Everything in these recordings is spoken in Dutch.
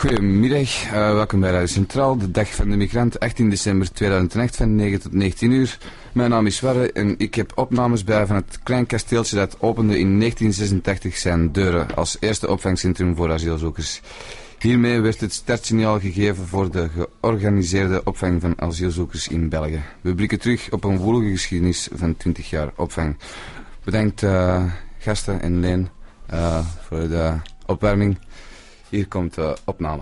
Goedemiddag, welkom bij Radio Centraal, de dag van de migrant, 18 december 2008 van 9 tot 19 uur. Mijn naam is Warre en ik heb opnames bij van het klein kasteeltje dat opende in 1986 zijn deuren als eerste opvangcentrum voor asielzoekers. Hiermee werd het startsignaal gegeven voor de georganiseerde opvang van asielzoekers in België. We blikken terug op een woelige geschiedenis van 20 jaar opvang. Bedankt gasten en Leen voor de opwarming. Hier komt de opname.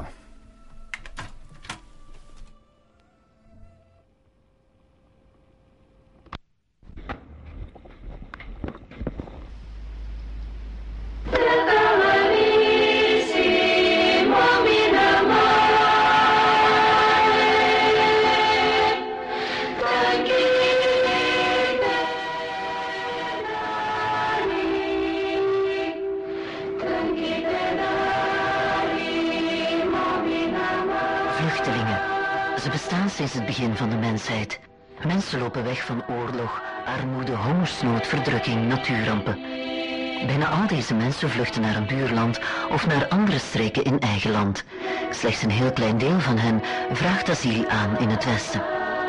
Vluchtelingen. Ze bestaan sinds het begin van de mensheid. Mensen lopen weg van oorlog, armoede, hongersnood, verdrukking, natuurrampen. Bijna al deze mensen vluchten naar een buurland of naar andere streken in eigen land. Slechts een heel klein deel van hen vraagt asiel aan in het Westen.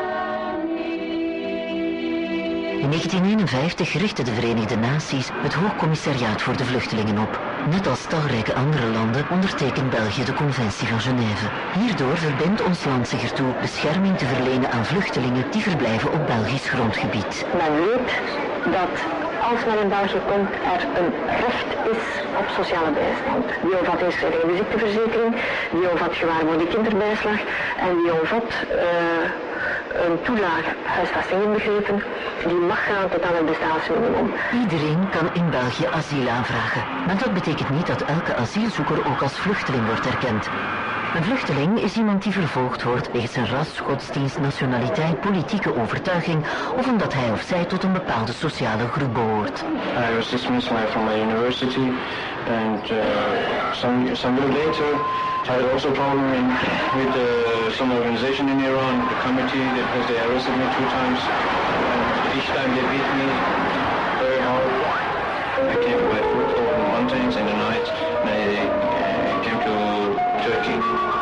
In 1951 richtte de Verenigde Naties het Hoogcommissariaat voor de Vluchtelingen op. Net als talrijke andere landen ondertekent België de Conventie van Genève. Hierdoor verbindt ons land zich ertoe bescherming te verlenen aan vluchtelingen die verblijven op Belgisch grondgebied. Men weet dat als men in België komt er een recht is op sociale bijstand. Die omvat inschrijving ziekteverzekering, die omvat gewaarborgde kinderbijslag en die omvat een toelage, huisvesting inbegrepen, die mag gaan tot aan het bestaansminimum. Iedereen kan in België asiel aanvragen. Maar dat betekent niet dat elke asielzoeker ook als vluchteling wordt erkend. Een vluchteling is iemand die vervolgd wordt wegens zijn ras, godsdienst, nationaliteit, politieke overtuiging of omdat hij of zij tot een bepaalde sociale groep behoort. I was dismissed from my university and some years later I had also a problem with some organization in Iran, the committee, because they arrested me 2 times and each time they beat me very hard. I came by foot over the mountains in the night and I came to Turkey.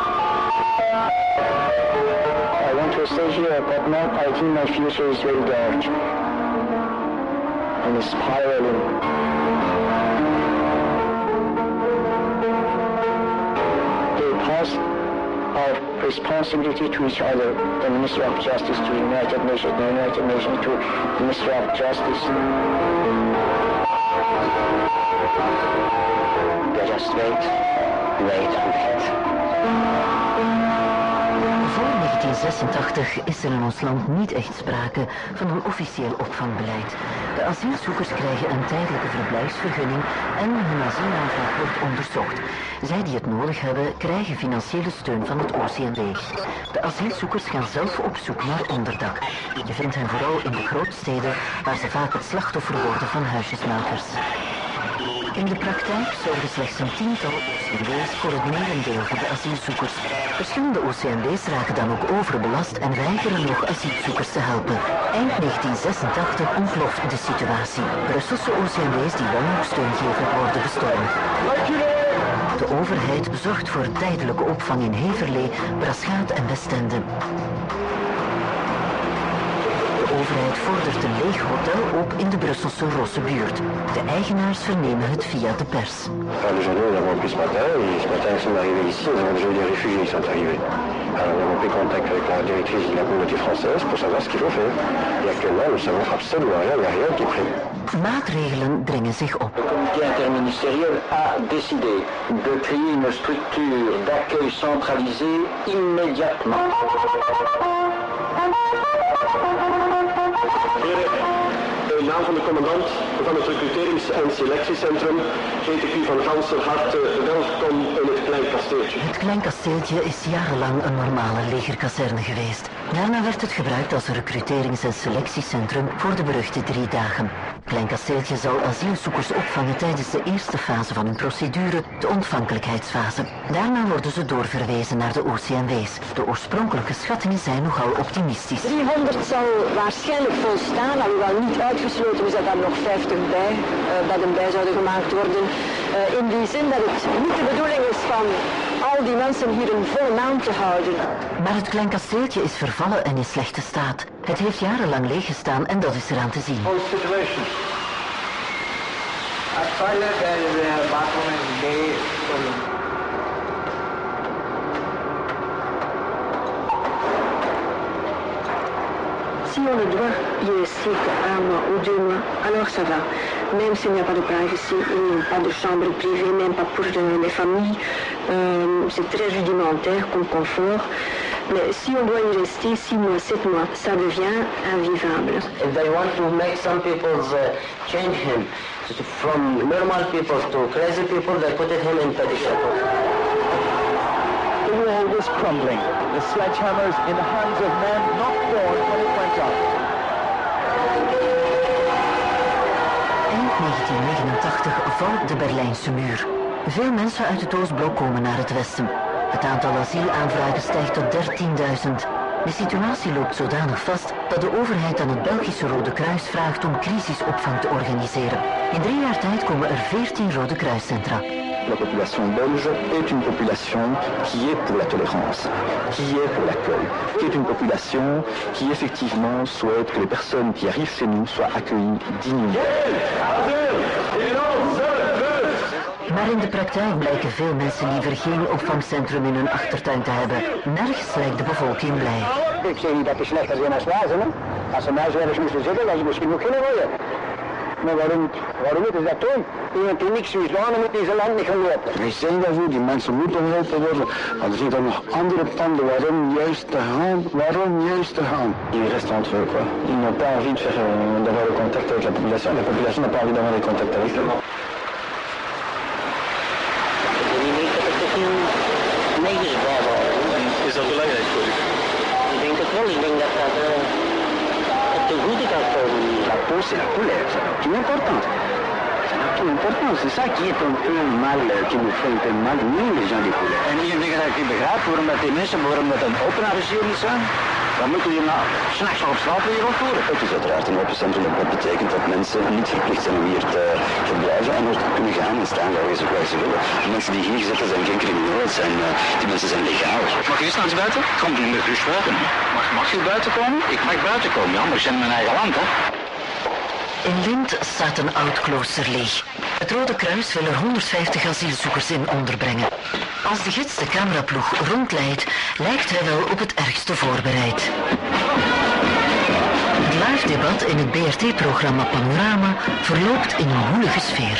I want to stay here, but now I think my future is very dark and spiraling. They pass our responsibility to each other, the Ministry of Justice to the United Nations, the United Nations to the Ministry of Justice. They just wait and wait. Voor 1986 is er in ons land niet echt sprake van een officieel opvangbeleid. De asielzoekers krijgen een tijdelijke verblijfsvergunning en hun asielaanvraag wordt onderzocht. Zij die het nodig hebben, krijgen financiële steun van het OCMW. De asielzoekers gaan zelf op zoek naar onderdak. Je vindt hen vooral in de grootsteden, waar ze vaak het slachtoffer worden van huisjesmelkers. In de praktijk zorgen slechts een tiental OCMW's voor het merendeel van de asielzoekers. Verschillende OCMW's raken dan ook overbelast en weigeren nog asielzoekers te helpen. Eind 1986 ontploft de situatie. Brusselse OCMW's die wel nog steun geven worden bestormd. De overheid zorgt voor tijdelijke opvang in Heverlee, Braschaat en Westende. De overheid vordert een leeg hotel op in de Brusselse Rosse buurt. De eigenaars vernemen het via de pers. Les journaux, nous avons appris ce matin, et ce matin, ils sont arrivés ici, ils ont déjà eu des réfugiés, ils sont arrivés. Alors, nous avons pris contact avec la directrice de la communauté française pour savoir ce qu'il faut faire. Et actuellement, nous savons absolument rien, il n'y a rien qui est prêt. Maatregelen dringen zich op. Le comité interministériel a décidé de créer une structure d'accueil centralisée immédiatement. In naam van de commandant van het recruterings- en selectiecentrum heet ik u van ganser harte welkom in het klein kasteeltje. Het klein kasteeltje is jarenlang een normale legerkazerne geweest. Daarna werd het gebruikt als recruterings- en selectiecentrum voor de beruchte 3 dagen. Klein kasteeltje zal asielzoekers opvangen tijdens de eerste fase van hun procedure, de ontvankelijkheidsfase. Daarna worden ze doorverwezen naar de OCMW's. De oorspronkelijke schattingen zijn nogal optimistisch. 300 zal waarschijnlijk volstaan, alhoewel niet uitgesloten is dat er nog 50 bij zouden gemaakt worden. In die zin dat het niet de bedoeling is van al al die mensen hier een volle maan te houden. Maar het klein kasteeltje is vervallen en in slechte staat. Het heeft jarenlang leeg gestaan en dat is eraan te zien. Situation. A toilet and bathroom and day. Si on le doit y rester un mois ou 2 mois, alors ça va. Même s'il n'y a pas de privacy, il n'y a pas de chambre privée, même pas pour les familles. C'est très rudimentaire comme confort. Mais si on doit y rester 6 mois, 7 mois, ça devient invivable. If they want to make some people change him from normal people to crazy people, they put him in the shelter. The wall was crumbling. The sledgehammers in the hands of men not born when it went up. Eind 1989 valt de Berlijnse muur. Veel mensen uit het Oostblok komen naar het westen. Het aantal asielaanvragen stijgt tot 13.000. De situatie loopt zodanig vast dat de overheid aan het Belgische Rode Kruis vraagt om crisisopvang te organiseren. In 3 jaar tijd komen er 14 Rode Kruiscentra. La population belge est une population qui est pour la tolérance, qui est pour l'accueil, qui est une population qui effectivement souhaite que les personnes qui arrivent chez nous soient accueillies dignement. Maar in de praktijk blijken veel mensen liever geen opvangcentrum in hun achtertuin te hebben. Nergens lijkt de bevolking blij. Ik zeg niet dat ze slechter zijn als wijzen, hè. Als ze muizen ergens moesten zitten, dan ze misschien ook geen worden. Maar waarom moeten ze dat doen? Iemand die niks zoiets aan moet in zijn land niet gaan lopen. Wij zijn daarvoor, die mensen moeten geholpen worden. Maar er zijn dan nog andere panden waarom juist te gaan. Il reste entre eux, quoi. Ils n'ont pas envie de faire d'avoir le contact avec la population n'a pas envie d'avoir des contacts avec eux. Is dat belangrijk voor u? Ik denk het wel. Ik denk dat dat het te goede kan komen. La peau, c'est la couleur, c'est tout important. C'est important, c'est ça qui est un peu mal, qui nous fait un peu mal, nous les gens des couleurs. En hier zeggen dat ik niet begrijp waarom dat die mensen, waarom dat een opnamecentrum niet zijn. Dan moeten die nou s'nachts op straat weer rondvoeren. Het is uiteraard een open centrum. Dat betekent dat mensen niet verplicht zijn om hier te verblijven en er kunnen gaan en staan waar ze willen. De mensen die hier zitten zijn geen criminelen, die mensen zijn legaal. Mag je straks buiten? Komt u met rust buiten? Mag je buiten komen? Ik mag buiten komen, ja, maar ik ben in mijn eigen land, hè. In Lint staat een oud klooster leeg. Het Rode Kruis wil er 150 asielzoekers in onderbrengen. Als de gids de cameraploeg rondleidt, lijkt hij wel op het ergste voorbereid. Het live debat in het BRT-programma Panorama verloopt in een woelige sfeer.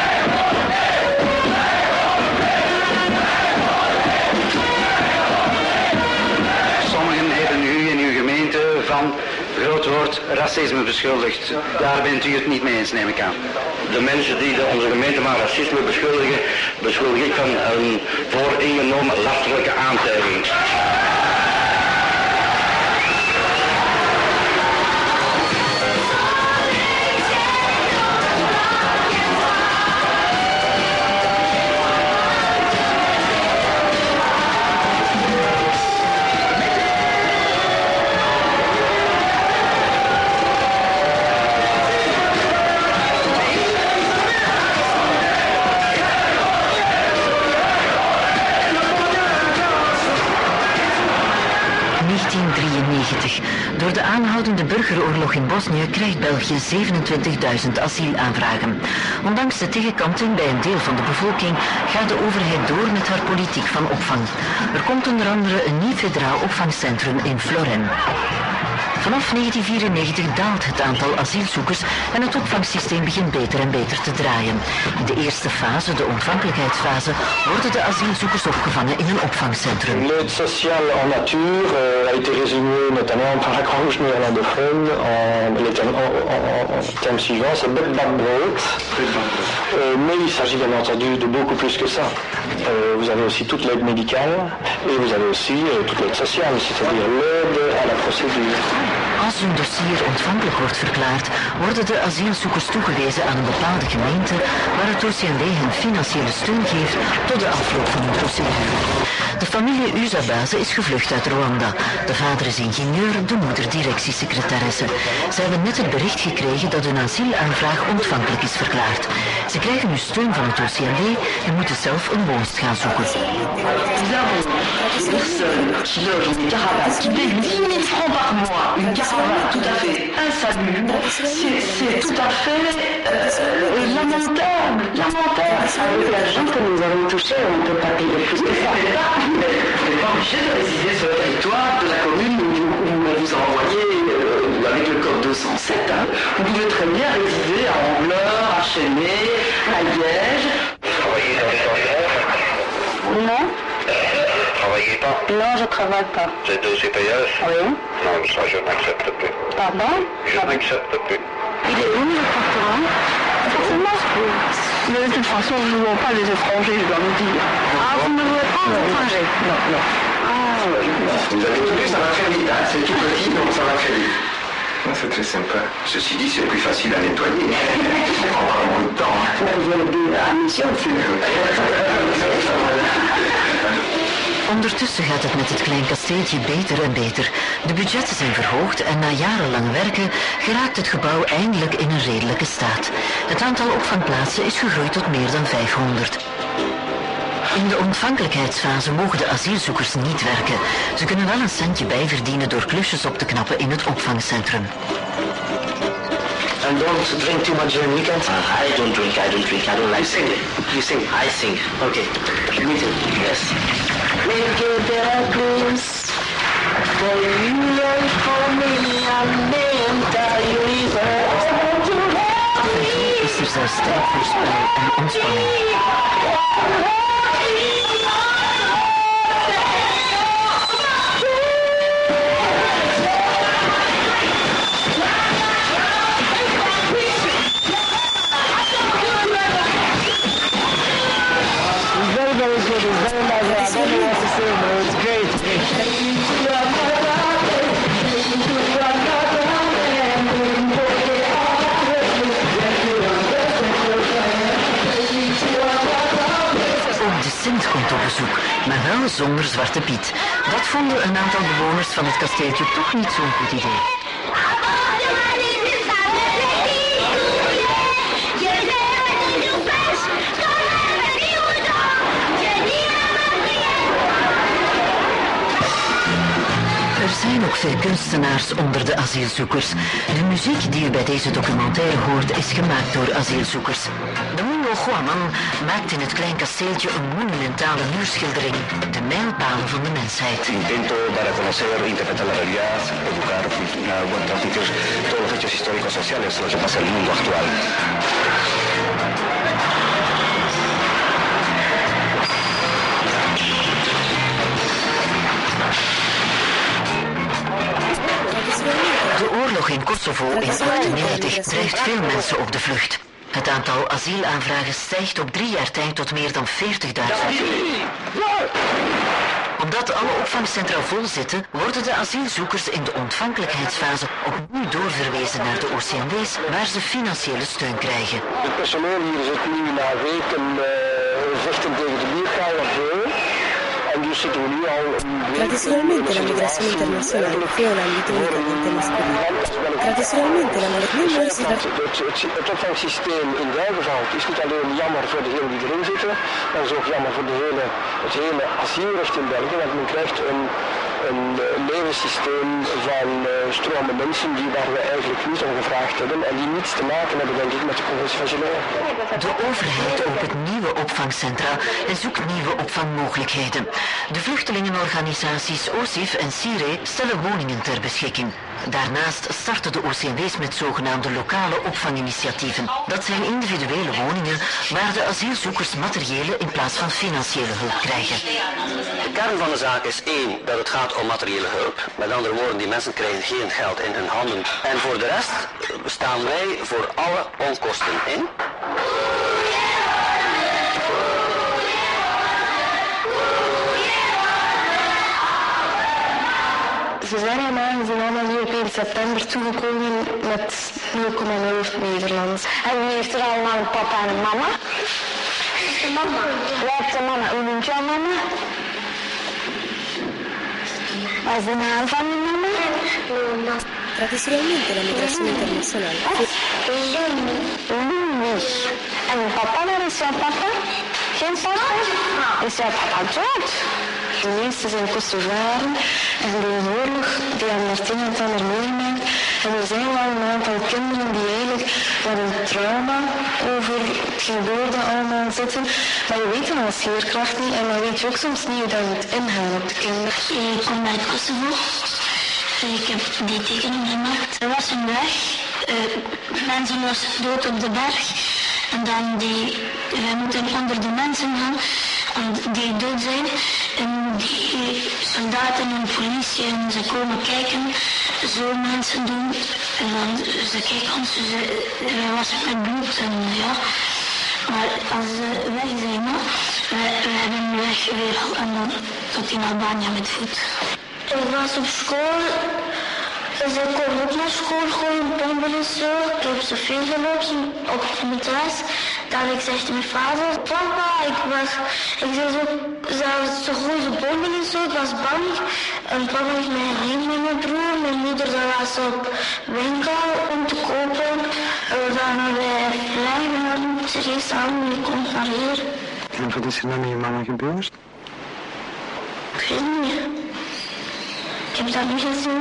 Sommigen hebben u in uw gemeente van groot woord racisme beschuldigd. Daar bent u het niet mee eens, neem ik aan. De mensen die onze gemeente van racisme beschuldigen, beschuldig ik van een vooringenomen lasterlijke aantijging. Door de aanhoudende burgeroorlog in Bosnië krijgt België 27.000 asielaanvragen. Ondanks de tegenkanting bij een deel van de bevolking gaat de overheid door met haar politiek van opvang. Er komt onder andere een nieuw federaal opvangcentrum in Floren. Vanaf 1994 daalt het aantal asielzoekers en het opvangsysteem begint beter en beter te draaien. In de eerste fase, de ontvankelijkheidsfase, worden de asielzoekers opgevangen in een opvangcentrum. L'aide sociale en nature a été résumée notamment par la Croix-Rouge néerlandophone en termes suivants, c'est bed bad brood. Mais il s'agit bien entendu de beaucoup plus que ça. Vous avez aussi toute l'aide médicale et vous avez aussi toute l'aide sociale, c'est-à-dire l'aide à la procédure. Als hun dossier ontvankelijk wordt verklaard, worden de asielzoekers toegewezen aan een bepaalde gemeente waar het OCMW hen financiële steun geeft tot de afloop van hun procedure. De familie Uzabaze is gevlucht uit Rwanda. De vader is ingenieur, de moeder directiesecretaresse. Ze hebben net het bericht gekregen dat hun asielaanvraag ontvankelijk is verklaard. Ze krijgen nu steun van het OCMW en moeten zelf een woonst gaan zoeken. Qui logent dans des caravanes, qui payent 10 000 francs par mois, une caravane tout à fait insalubre, c'est tout à fait lamentable. Avec l'argent que nous avons touché, on ne peut pas payer plus que ça. Vous n'êtes pas obligé de résider sur le territoire de la commune où vous envoyez avec le code 207. Hein. Vous pouvez très bien résider à Angleur, à Chênay, à Liège. Travaillez dans les environs? Non, Travaillez pas? non, je travaille pas. Vous êtes au CPS? Oui. Non, ça je n'accepte plus. Pardon? Je n'accepte plus. Il est où le appartement? Forcément. Mais de toute façon, nous ne voulons pas les étrangers, je dois vous dire. Ah, vous ne voulez pas les étrangers? Non, non. Ah, oui. Vous avez vu, ça va très vite, hein. C'est tout petit, donc ça va très vite. C'est très sympa. Ceci dit, c'est plus facile à nettoyer. Ça prend pas beaucoup de temps. Vous avez la mission aussi. Ondertussen gaat het met het klein kasteeltje beter en beter. De budgetten zijn verhoogd en na jarenlang werken geraakt het gebouw eindelijk in een redelijke staat. Het aantal opvangplaatsen is gegroeid tot meer dan 500. In de ontvankelijkheidsfase mogen de asielzoekers niet werken. Ze kunnen wel een centje bijverdienen door klusjes op te knappen in het opvangcentrum. And don't drink too much during weekend? I don't drink. I don't like sing. You sing? I sing. Okay. Me too. Yes. Make it better, please. For you and for me and the entire universe. Af en toe is er zelfs tijd voor spel en ontspanning. Sint komt op bezoek, maar wel zonder Zwarte Piet. Dat vonden een aantal bewoners van het kasteeltje toch niet zo'n goed idee. Er zijn ook veel kunstenaars onder de asielzoekers. De muziek die u bij deze documentaire hoort is gemaakt door asielzoekers. De Mundo Guaman maakt in het klein kasteeltje een monumentale muurschildering. De mijlpalen van de mensheid. Intento dar a conocer, interpretar la realidad, educar, transmitir todos los hechos históricos sociales, lo que pasa en el mundo actual. De oorlog in Kosovo in 1998 drijft veel mensen op de vlucht. Het aantal asielaanvragen stijgt op 3 jaar tijd tot meer dan 40.000. Omdat alle opvangcentra vol zitten, worden de asielzoekers in de ontvankelijkheidsfase opnieuw doorverwezen naar de OCMW's, waar ze financiële steun krijgen. Het personeel hier zit nu na weken vechten tegen de bierkaal op veel. En dus zitten we nu al Tradizionalmente la migrazione internazionale fu un ambito unicamente masculino. Tradizionalmente la migrazione Het opvangsysteem in Duivenveld is niet alleen jammer voor degenen die erin zitten, maar is ook jammer voor het hele asielrecht in België, want men krijgt een levenssysteem van stromen mensen waar we eigenlijk niet om gevraagd hebben en die niets te maken hebben, denk ik, met de Conventie van Genève. De overheid opent nieuwe opvangcentra en zoekt nieuwe opvangmogelijkheden. De vluchtelingenorganisaties OSIF en CIRE stellen woningen ter beschikking. Daarnaast starten de OCMW's met zogenaamde lokale opvanginitiatieven. Dat zijn individuele woningen waar de asielzoekers materiële in plaats van financiële hulp krijgen. De kern van de zaak is 1, dat het gaat om materiële hulp. Met andere woorden, die mensen krijgen geen geld in hun handen. En voor de rest staan wij voor alle onkosten in. ze zijn allemaal nu op 1 september toegekomen met 0,0 Nederlands. En wie heeft er allemaal een papa en een mama? De mama. Jij hebt een mama. Hoe noemt jouw mama? Wat is de naam van je mama? Tradizionalmente la migrazione internazionale. Louis. En papa, waar is jouw papa? Geen papa? Is jouw papa dood? De meeste zijn Kosovaren en de oorlog die aan Martin en Tanner meegemaakt. En er zijn wel een aantal kinderen die eigenlijk met een trauma over het gebeurde allemaal zitten. Maar je weet het als leerkracht niet en dan weet je ook soms niet hoe dat je het ingaat op de kinderen. Ik kom uit Kosovo. Ik heb die tekening gemaakt. Er was een weg. Mensen was dood op de berg. En dan wij moeten onder de mensen gaan die dood zijn. En die soldaten en politie en ze komen kijken, zo mensen doen. En dan ze kijken ons, wij was met bloed en ja. Maar als ze weg zijn, we hebben de weg weer al en dan tot in Albanië met voet. Ik was op school. Dus ik kon ook naar school gewoon bommen en zo. Ik heb zoveel gelopen op mijn thuis. Dat ik zeg tegen mijn vader, papa, ik zei zo, zelfs zo grote bommen en zo, ik was bang. En papa heeft mij heen met mijn broer. Mijn moeder dat was op winkel om te kopen. En we hadden wij vrij, we hadden serieus aan, ik kon naar hier. En wat is er dan met je mama gebeurd? Ik weet het niet. Ik heb dat niet gezien.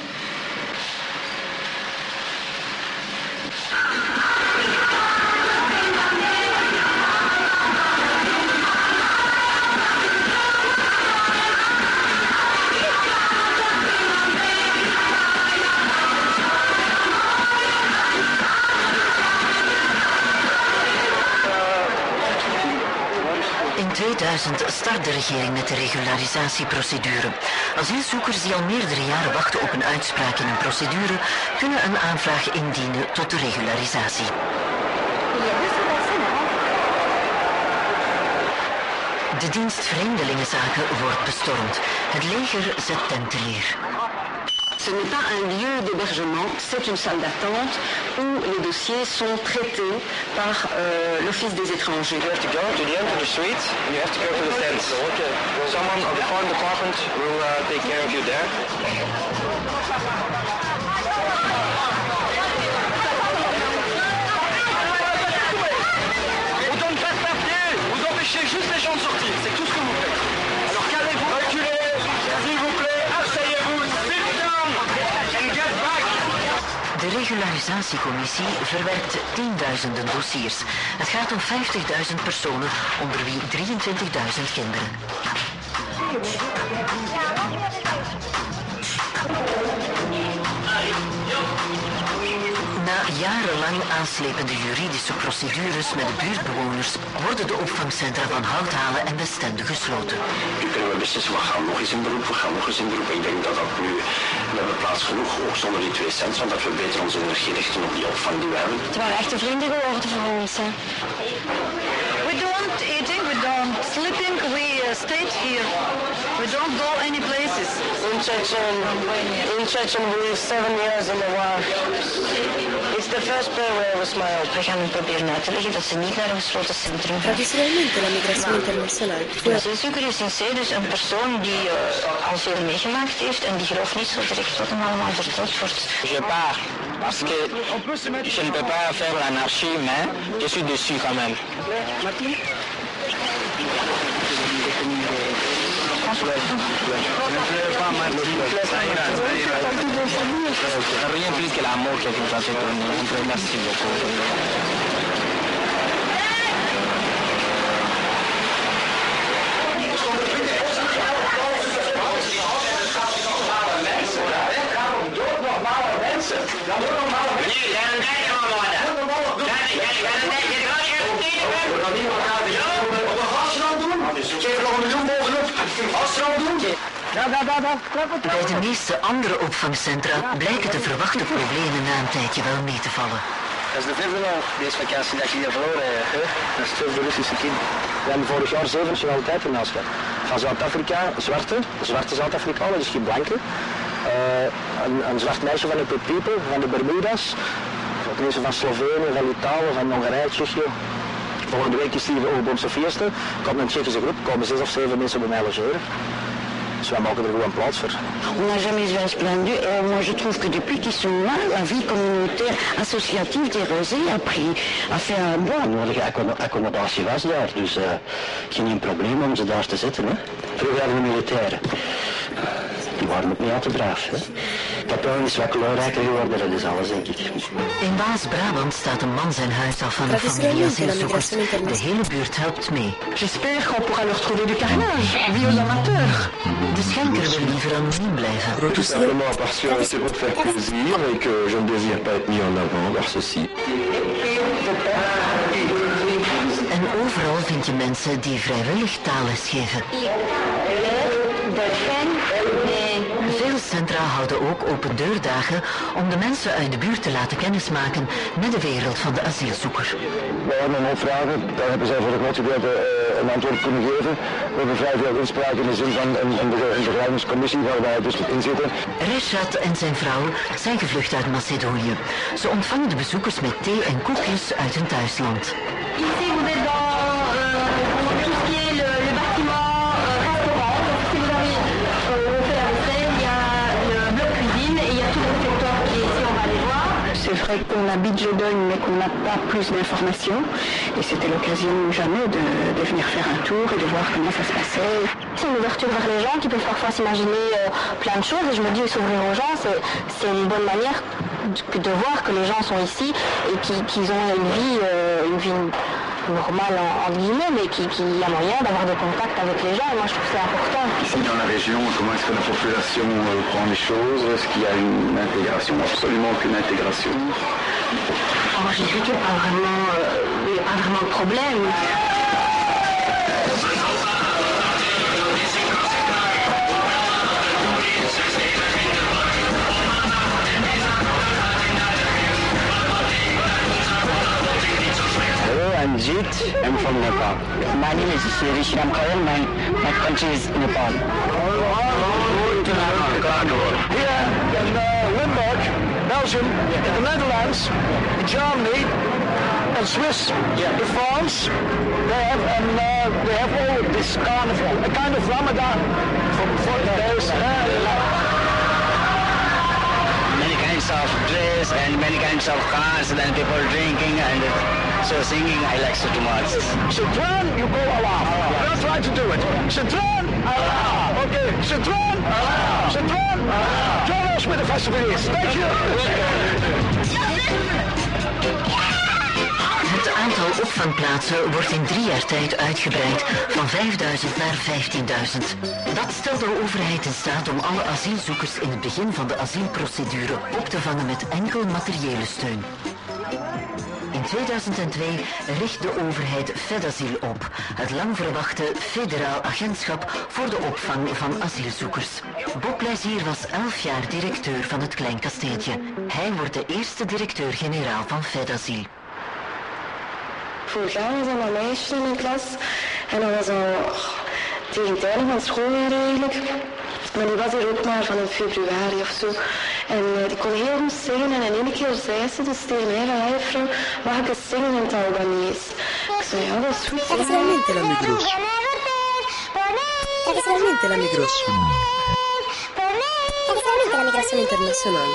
In 2000 start de regering met de regularisatieprocedure. Asielzoekers die al meerdere jaren wachten op een uitspraak in een procedure kunnen een aanvraag indienen tot de regularisatie. De dienst Vreemdelingenzaken wordt bestormd. Het leger zet tenten neer. Ce n'est pas un lieu d'hébergement, c'est une salle d'attente où les dossiers sont traités par l'Office des étrangers. You have to go to the end of the street and you have to go to the tents. Okay. Someone of the foreign department will take care of you there. On donne pas de papier, vous empêchez juste les gens de sortir, c'est tout ce que vous faites. Alors calmez-vous, reculez, s'il vous plaît, asseyez-vous, sit down and get back. De regularisatiecommissie verwerkt tienduizenden dossiers. Het gaat om 50.000 personen, onder wie 23.000 kinderen. Na jarenlang aanslepende juridische procedures met de buurtbewoners worden de opvangcentra van Houthalen en Westende gesloten. Nu kunnen we beslissen, we gaan nog eens in beroep, Ik denk dat nu, we hebben plaats genoeg, ook zonder die 2 centra, dat we beter onze energie richten op die opvang die we hebben. Het waren echte vrienden geworden voor ons, hè. We don't eating, we don't sleeping, we stayed here. We don't go any places. In Chechen we live 7 years in the war. It's the first place where we smile. We gaan hem proberen uit te leggen dat ze niet naar een gesloten centrum gaan. Tradizionalmente la migrazione internazionale. Een asielzoeker is in C dus een persoon die al veel meegemaakt heeft en die gelooft niet zo direct dat hem allemaal verteld wordt. Je pars parce que je ne peux pas faire l'anarchie, mais je suis dessus quand même. Rien plus que l'amour que vous avez donné. Merci beaucoup. Bij de meeste andere opvangcentra blijken de verwachte problemen na een tijdje wel mee te vallen. Dat is de vierde al, deze vakantie dat je hier verloren hebt. Dat is het vierde Russische kind. We hebben vorig jaar 7 nationaliteiten naast gehad. Van Zuid-Afrika, zwarte Zuid-Afrikanen, dus geen blanke. Een zwart meisje van de People, van de Bermuda's. Mensen van Slovenië, van Italië, van Hongarije, Tsjechië. Volgende week is die op onze feesten. Komt een Tsjechische groep, komen 6 of 7 mensen bij mij logeren. Dus wij maken er gewoon plaats voor. On n'a jamais vu un splendide. Et moi, je trouve que depuis qu'ils sont là, la vie communautaire, associative des Rosés a fait un bon. Nodige accommodatie was daar, dus geen probleem om ze daar te zetten. Hè. Vroeger hadden we militairen. Die waren ook niet al te braaf. Hè. Kapel is wat kleurrijker geworden, dat is alles, denk ik. In Waas-Brabant staat een man zijn huis af van de familie asielzoekers. De hele buurt helpt mee. J'espère qu'on pourra leur trouver du carnage. Vie aux amateurs. De schenker wil liever anoniem blijven. Tout simplement parce que c'est pour faire plaisir et que je ne désire pas être mis en avant par ceci. En overal vind je mensen die vrijwillig taalles geven. Veel centra houden ook open deurdagen om de mensen uit de buurt te laten kennismaken met de wereld van de asielzoeker. We hebben een hoop vragen, daar hebben zij voor het grootste gedeelte een antwoord kunnen geven. We hebben vrij veel inspraak in de zin van een begeleidingscommissie waar wij dus in zitten. Reshad en zijn vrouw zijn gevlucht uit Macedonië. Ze ontvangen de bezoekers met thee en koekjes uit hun thuisland. Ici, vous êtes dans tout ce qui est le bâtiment restaurant. Donc, si vous avez fait la vaisselle, il y a le bloc cuisine et il y a tout le secteur qui est ici, on va aller voir. C'est vrai qu'on habite Jodogne, mais qu'on n'a pas plus d'informations. Et c'était l'occasion jamais de venir faire un tour et de voir comment ça se passait. C'est une ouverture vers les gens qui peuvent parfois s'imaginer plein de choses. Et je me dis, s'ouvrir aux gens, c'est une bonne manière de voir que les gens sont ici et qu'ils ont une vie normale en guillemets, mais qu'il y a moyen d'avoir des contacts avec les gens. Et moi, je trouve que c'est important. Ici dans la région, comment est-ce que la population prend les choses? Est-ce qu'il y a une intégration? Absolument aucune intégration. Alors, je dirais qu'il n'y a pas vraiment de problème. I'm Jeet, I'm from Nepal. My name is Rishram Kayan, my country is Nepal. Here in Limburg, Belgium, the Netherlands, Germany, and Swiss, in France, they have all this carnival, a kind of Ramadan from 40 days. Many kinds of dress and many kinds of cars and people drinking and so singing I like so much. Shadran, you go Allah. Don't try to do it. Shadran, Allah. Okay, Shadran, Allah. Shadran, Allah. Join us with the festivities. Thank you. Het aantal opvangplaatsen wordt in 3 jaar tijd uitgebreid van 5.000 naar 15.000. Dat stelt de overheid in staat om alle asielzoekers in het begin van de asielprocedure op te vangen met enkel materiële steun. In 2002 richt de overheid FedAsiel op, het lang verwachte federaal agentschap voor de opvang van asielzoekers. Bob Plezier was 11 jaar directeur van het Klein Kasteeltje. Hij wordt de eerste directeur-generaal van FedAsiel. Vorig jaar was er een meisje in mijn klas en dat was al tegen het einde van het schooljaar eigenlijk. Maar die was er ook maar van in februari of zo. En die kon heel goed zingen en in één keer zei ze dus tegen mij van, ja juffrouw, mag ik eens zingen in het Albanese? Ik zei, ja dat is goed. Tradizionalmente la Migros. Tradizionalmente la Migros. Tradizionalmente la migrazione internazionale.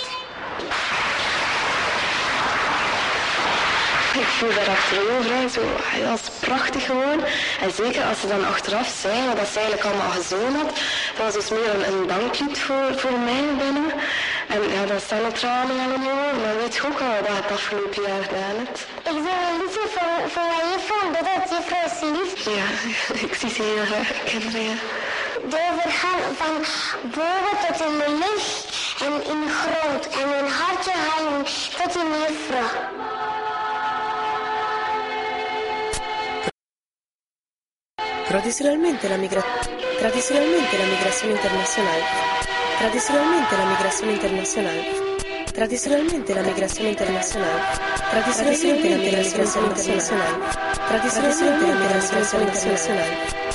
Ik voel daar achterover, zo, dat is prachtig gewoon. En zeker als ze dan achteraf zei, dat ze eigenlijk allemaal gezongen had, dat was dus meer een danklied voor mij binnen. En ja, dat staan er tranen aan mijn ogen, maar weet je ook al wat het afgelopen jaar gedaan hebt. Ik zong een liedje voor mijn juffrouw, omdat het juffrouw is lief. Ja, ik zie ze heel graag, kinderen, ja. De overgang van boven tot in de lucht en in de grond. En mijn hartje hangen tot in de juffrouw. Tradizionalmente la migrazione internazionale. Tradizionalmente la migrazione internazionale. Tradizionalmente la migrazione internazionale. Tradizionalmente la migrazione internazionale. Tradizionalmente la migrazione internazionale.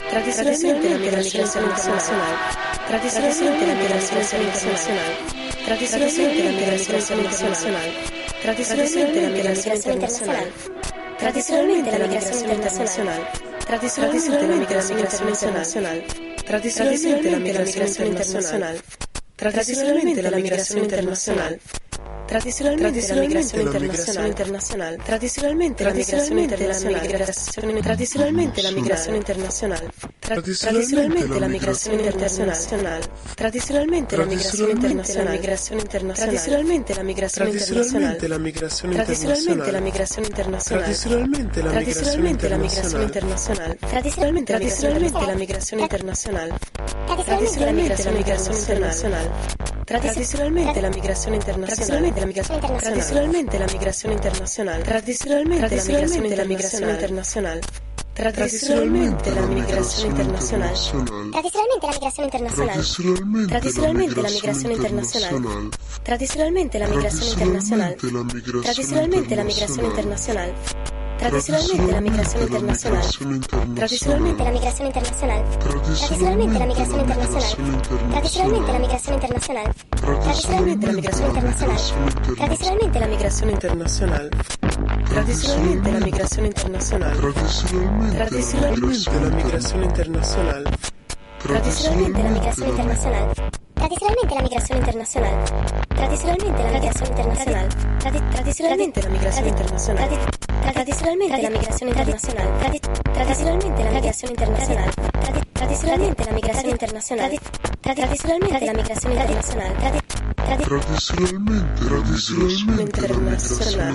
Tradicionalmente la migración internacional. Tradicionalmente la migración internacional. Tradicionalmente la migración internacional. Tradicionalmente la migración internacional. Tradicionalmente la migración internacional. Tradicionalmente la migración internacional. Tradicionalmente la migración internacional. Tradicionalmente la migración internacional. Tradicionalmente la migración internacional. Tradicionalmente la migración internacional. Tradicionalmente la migración internacional. Tradicionalmente la migración internacional. Tradicionalmente la migración internacional. Tradicionalmente la migración internacional. Tradicionalmente la migración Tradicionalmente la migración internacional. Tradicionalmente la migración internacional. Tradicionalmente la migración internacional. Tradicionalmente la migración internacional. Tradicionalmente la migración internacional. Tradicionalmente la migración internacional. Tradicionalmente la migración internacional. Tradicionalmente la migración internacional. Tradicionalmente la migración internacional. Tradicionalmente la migración internacional. Tradicionalmente la migración internacional. Tradicionalmente la migración internacional. Tradicionalmente la migración internacional. Tradicionalmente la migración internacional. Tradicionalmente la migración internacional. Tradicionalmente la migración internacional. Tradicionalmente la migración internacional. Tradicionalmente la migración internacional. Tradicionalmente la migración internacional. Tradicionalmente la migración internacional. Tradicionalmente la migración internacional. Tradicionalmente la migración internacional. Tradicionalmente la migración internacional. Tradicionalmente la migración internacional. Tradicionalmente la migración internacional. Tradicionalmente la migración internacional. Tradicionalmente la migración internacional. Tradicionalmente la migración internacional. Tradicionalmente la migración internacional.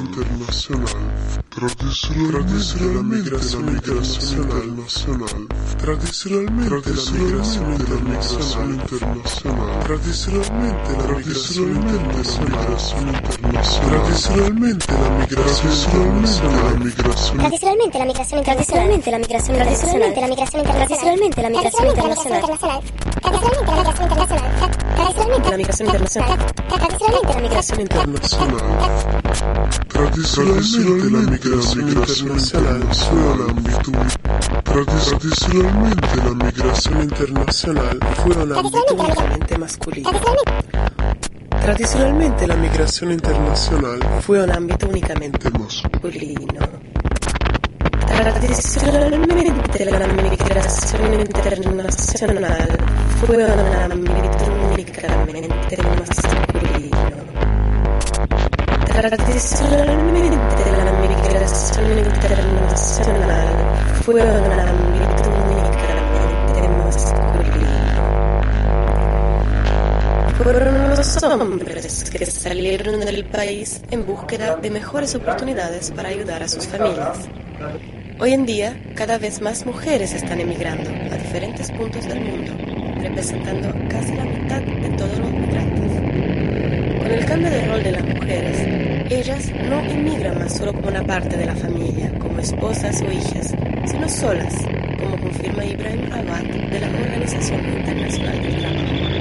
Tradicionalmente la migración internacional. Tradicionalmente la migración internacional. Tradicionalmente la migración internacional. Tradicionalmente la migración. Tradicionalmente la migración internacional. Tradicionalmente la migración internacional. Tradicionalmente la migración internacional. Tradicionalmente la migración internacional. Tradicionalmente la migración internacional. Tradicionalmente la migración internacional. Tradicionalmente la migración internacional. Tradicionalmente la migración internacional fue un ámbito. Tradicionalmente la migración internacional fue un ámbito únicamente masculino. Tradicionalmente la migración internacional fue un ámbito únicamente masculino. Tradicionalmente la migración internacional fue un ámbito únicamente masculino. Tradicionalmente la migración internacional fue un ámbito únicamente masculino. Fueron los hombres que salieron del país en búsqueda de mejores oportunidades para ayudar a sus familias. Hoy en día, cada vez más mujeres están emigrando a diferentes puntos del mundo, representando casi la mitad de todos los migrantes. Con el cambio de rol de las mujeres, ellas no emigran más solo como una parte de la familia, como esposas o hijas, sino solas, como confirma Ibrahim Abad de la Organización Internacional del Trabajo.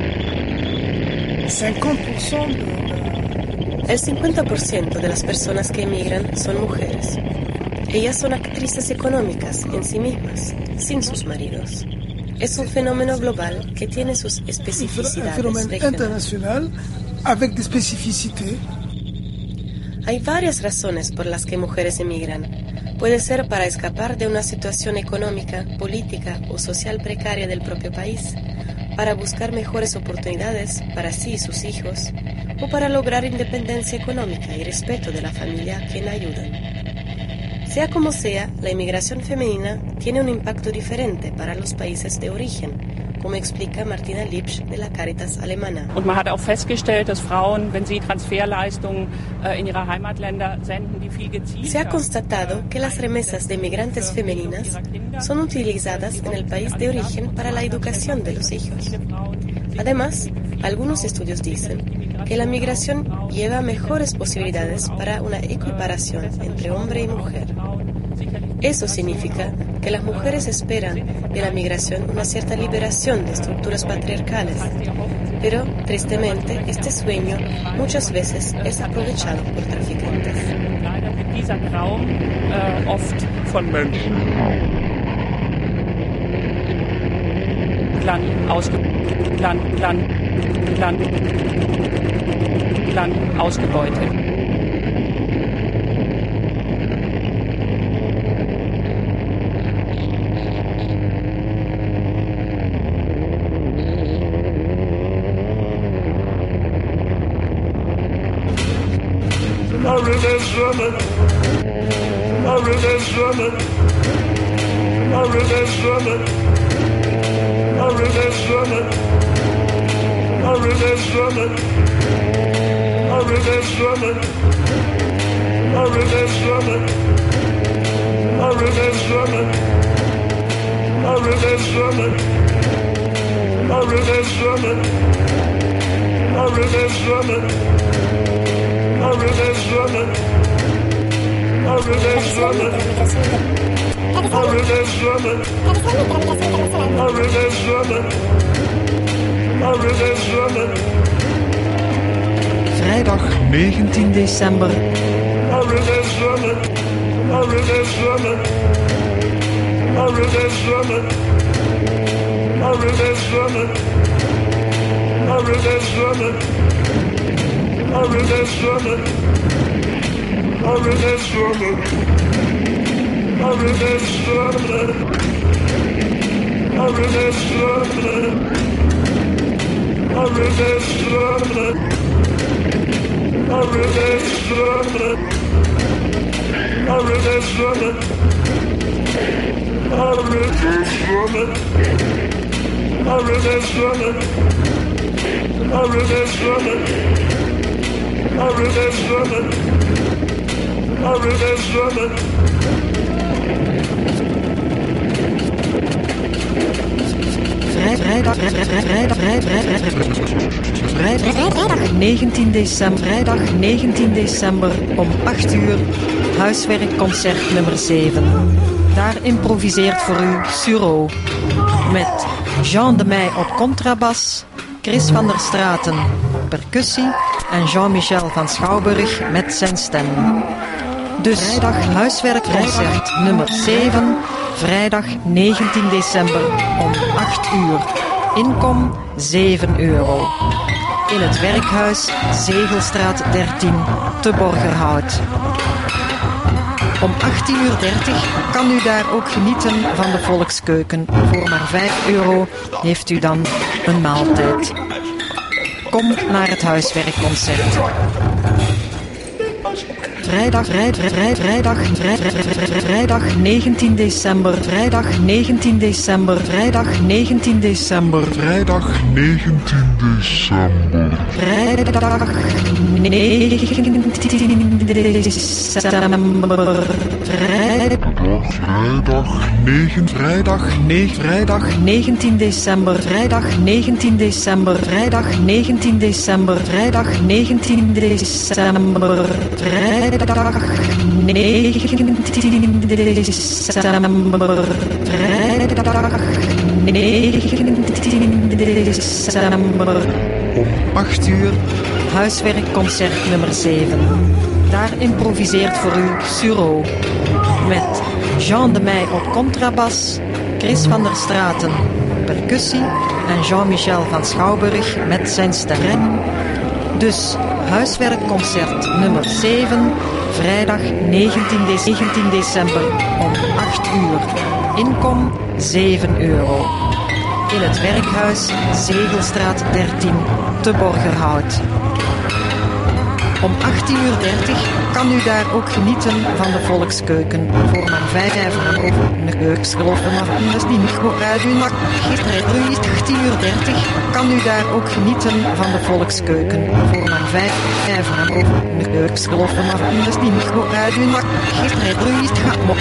El 50% de las personas que emigran son mujeres. Ellas son actrices económicas en sí mismas, sin sus maridos. Es un fenómeno global que tiene sus especificidades regionales. Hay varias razones por las que mujeres emigran. Puede ser para escapar de una situación económica, política o social precaria del propio país, para buscar mejores oportunidades para sí y sus hijos, o para lograr independencia económica y respeto de la familia a quien ayudan. Sea como sea, la inmigración femenina tiene un impacto diferente para los países de origen, como explica Martina Lipsch de la Caritas alemana. Und man hat auch festgestellt, dass Frauen, wenn sie Transferleistungen in ihre Heimatländer senden, die viel gezielter. Se ha constatado que las remesas de migrantes femeninas son utilizadas en el país de origen para la educación de los hijos. Además, algunos estudios dicen que la migración lleva mejores posibilidades para una equiparación entre hombre y mujer. Eso significa que las mujeres esperan de la migración una cierta liberación de estructuras patriarcales, pero tristemente este sueño muchas veces es aprovechado por traficantes. Dieser Traum oft von Menschen. ausgebeutet. Vrijdag 19 december. Vrijdag 19 december om 8 uur, huiswerkconcert nummer 7. Daar improviseert voor u Suro met Jean de Meij op contrabas, Chris van der Straten percussie en Jean-Michel van Schouwburg met zijn stem. Dus vrijdag huiswerkconcert nummer 7, vrijdag 19 december om 8 uur. Inkom €7. In het werkhuis Zegelstraat 13 te Borgerhout. Om 18:30 kan u daar ook genieten van de volkskeuken. Voor maar €5 heeft u dan een maaltijd. Kom naar het huiswerkconcert. Vrijdag 19 december. Vrijdag 19 december. Vrijdag 19 december. Vrijdag 19 december. Vrijdag 19 december. Vrijdag 19 december. Vrijdag 19 december. Vrijdag 19 december. Vrijdag 19 december. Vrijdag 19 december. Om 8 uur, huiswerkconcert nummer 7. Daar improviseert voor u Suro met Jean de Meij op contrabas, Chris van der Straten percussie en Jean-Michel van Schouwburg met zijn stem. Dus huiswerkconcert nummer 7, vrijdag 19 december om 8 uur. Inkom €7. In het werkhuis Zegelstraat 13 te Borgerhout. Om 18:30 kan u daar ook genieten van de volkskeuken. Voor maar €5 over een keuksgeloffen af. Dus die niet goed uit uw nak. Gisteren is 18:30 kan u daar ook genieten van de volkskeuken. Voor maar €5 over een keuksgeloffen af. Dus die niet goed uit uw nak. Gisteren is het mop.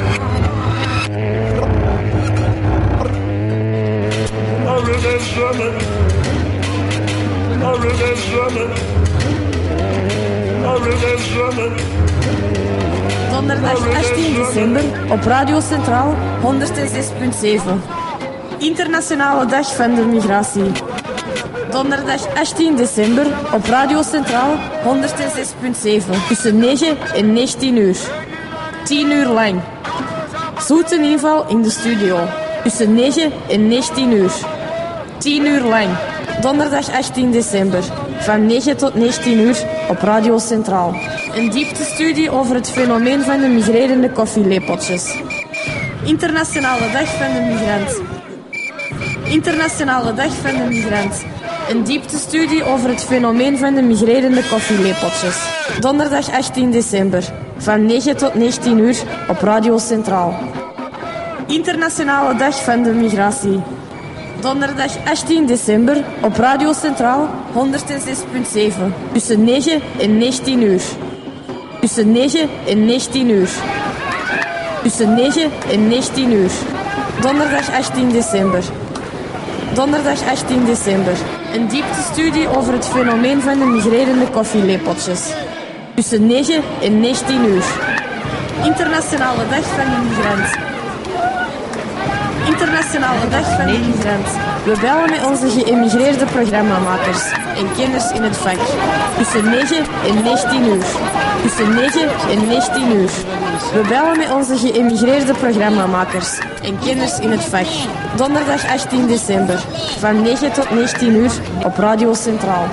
Donderdag 18 december op Radio Centraal 106.7. Internationale Dag van de Migratie. Donderdag 18 december op Radio Centraal 106.7. Tussen 9 en 19 uur. 10 uur lang. Zoete inval in de studio. Tussen 9 en 19 uur. 10 uur lang. Donderdag 18 december. Van 9 tot 19 uur op Radio Centraal. Een dieptestudie over het fenomeen van de migrerende koffielepeltjes. Internationale Dag van de Migrant. Internationale Dag van de Migrant. Een dieptestudie over het fenomeen van de migrerende koffielepeltjes. Donderdag 18 december. Van 9 tot 19 uur op Radio Centraal. Internationale Dag van de Migratie. Donderdag 18 december op Radio Centraal 106.7. Tussen 9 en 19 uur. Tussen 9 en 19 uur. Tussen 9 en 19 uur. Donderdag 18 december. Donderdag 18 december. Een dieptestudie over het fenomeen van de migrerende koffielepeltjes. Tussen 9 en 19 uur. Internationale Dag van de Migrant. Internationale Dag van de Migrant. We bellen met onze geëmigreerde programmamakers en kenners in het vak. Tussen 9 en 19 uur. Tussen 9 en 19 uur. We bellen met onze geëmigreerde programmamakers en kenners in het vak. Donderdag 18 december. Van 9 tot 19 uur op Radio Centraal.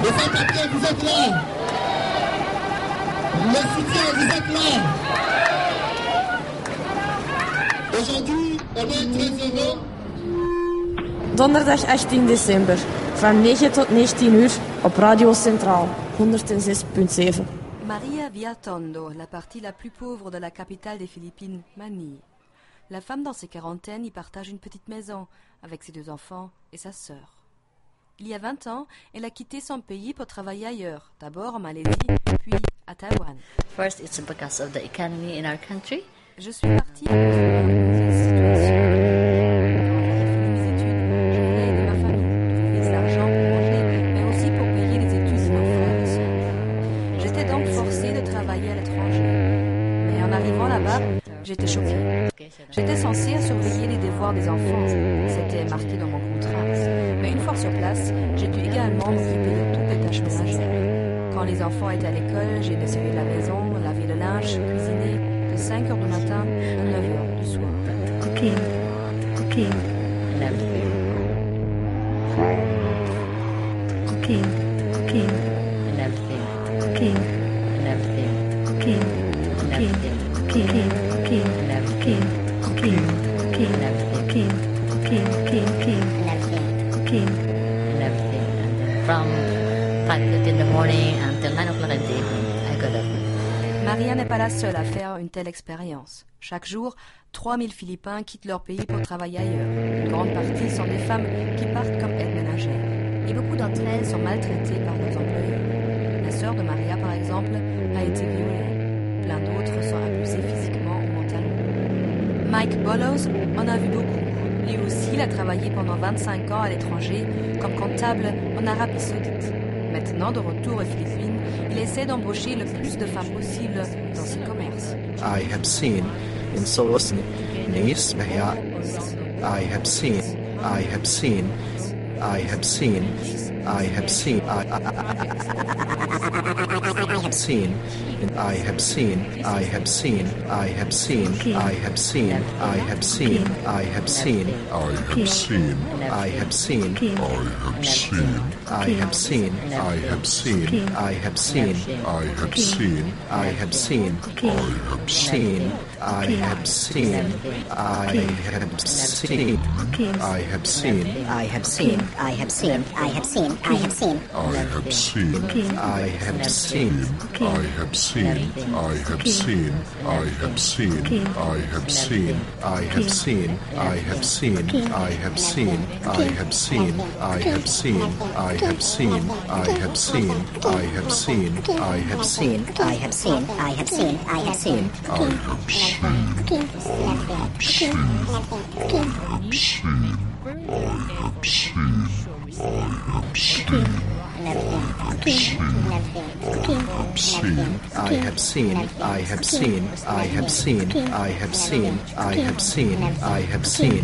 Donderdag 18 december. Van 9 tot 19 uur op Radio Centraal. 106.7. Maria Viatondo, la partie la plus pauvre de la capitale des Philippines, Manille. La femme dans ses quarantaines y partage une petite maison avec ses 2 enfants et sa sœur. Il y a 20 ans, elle a quitté son pays pour travailler ailleurs, d'abord en Malaisie, puis à Taïwan. First, it's because of the economy in our country. Je suis partie à cause de cette situation. Quand j'ai fini mes études, je voulais aider ma famille, trouver de l'argent pour manger, mais aussi pour payer les études de nos frères et sœurs. J'étais donc forcée de travailler à l'étranger. Mais en arrivant là-bas, j'étais choquée. J'étais censée surveiller les devoirs des enfants. C'était marqué dans mon contrat. Mais une fois sur place, j'ai dû également m'occuper de toutes les tâches ménagères. Quand les enfants étaient à l'école, j'ai nettoyé la maison, lavé le linge, cuisiné de 5 heures du matin à 9 heures du soir. Cooking and everything. Cooking and everything. Cooking and everything. Cooking and everything. Cooking and everything. Cooking and everything. Cooking and everything. And from 5:30 in the morning until 9 o'clock in the evening, I got up. Maria n'est pas la seule à faire une telle expérience. Chaque jour, 3000 Philippins quittent leur pays pour travailler ailleurs. Une grande partie sont des femmes qui partent comme aides ménagères. Et beaucoup d'entre elles sont maltraitées par leurs employeurs. La sœur de Maria, par exemple, a été violée. Plein d'autres sont abusées physiquement ou mentalement. Mike Bollows en a vu beaucoup. Lui aussi, il a travaillé pendant 25 ans à l'étranger comme comptable en Arabie Saoudite. Maintenant, de retour aux Philippines, il essaie d'embaucher le plus de femmes possible dans ce commerce. I have seen in Solos Nis Maya. I have seen and I have seen I have seen, I have seen, I have seen, I have seen, I have seen, I have seen,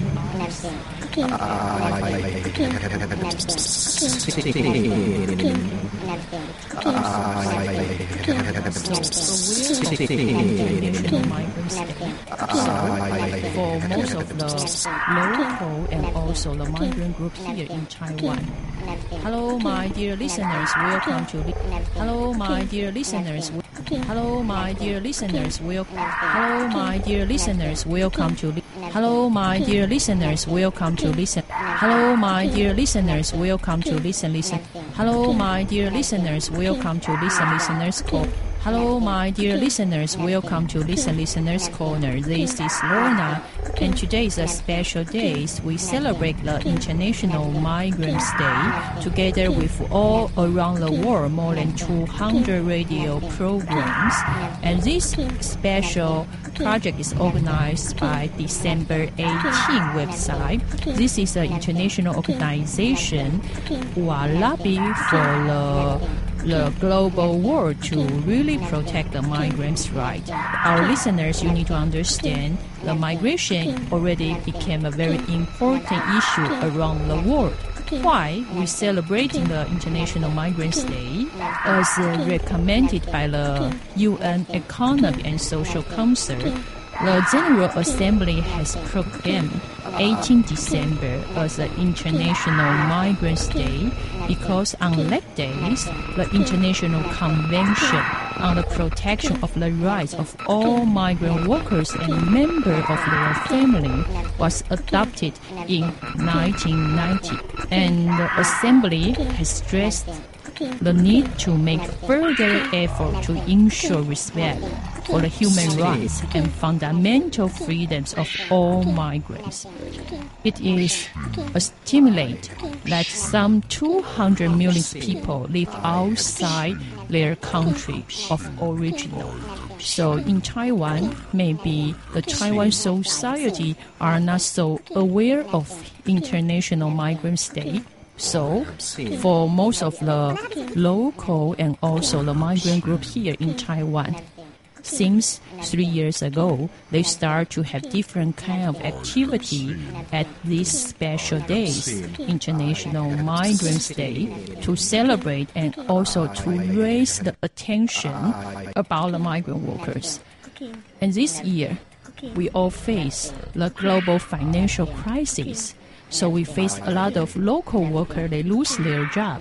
for most of the local and also the migrant group here in Taiwan. Hello, my dear listeners. Welcome to. Hello, my dear listeners. Hello, my dear listeners. Hello, my dear listeners. Welcome to. Hello, my dear listeners. Welcome to listen. Hello, my dear listeners. Welcome to listen. Hello, my dear listeners. Welcome to listen. Listeners call. Hello, my dear listeners. Welcome to Listeners Corner. This is Lorna, and today is a special day. We celebrate the International Migrants Day together with all around the world, more than 200 radio programs. And this special project is organized by December 18 website. This is an international organization who are lobbying for the global world to really protect the migrants' rights. Our listeners, you need to understand the migration already became a very important issue around the world. Why we celebrating the International Migrants Day as recommended by the UN Economic and Social Council. The General Assembly has proclaimed 18 December as the International Migrants Day because on that day, the International Convention on the Protection of the Rights of all Migrant Workers and Members of their Family was adopted in 1990. And the Assembly has stressed the need to make further effort to ensure respect for the human rights and fundamental freedoms of all migrants. It is estimated that some 200 million people live outside their country of origin. So in Taiwan, maybe the Taiwan society are not so aware of International Migrants Day. So, for most of the local and also the migrant group here in Taiwan, since 3 years ago, they start to have different kind of activity at these special days, International Migrants Day, to celebrate and also to raise the attention about the migrant workers. And this year, we all face the global financial crisis. So we face a lot of local workers, they lose their job,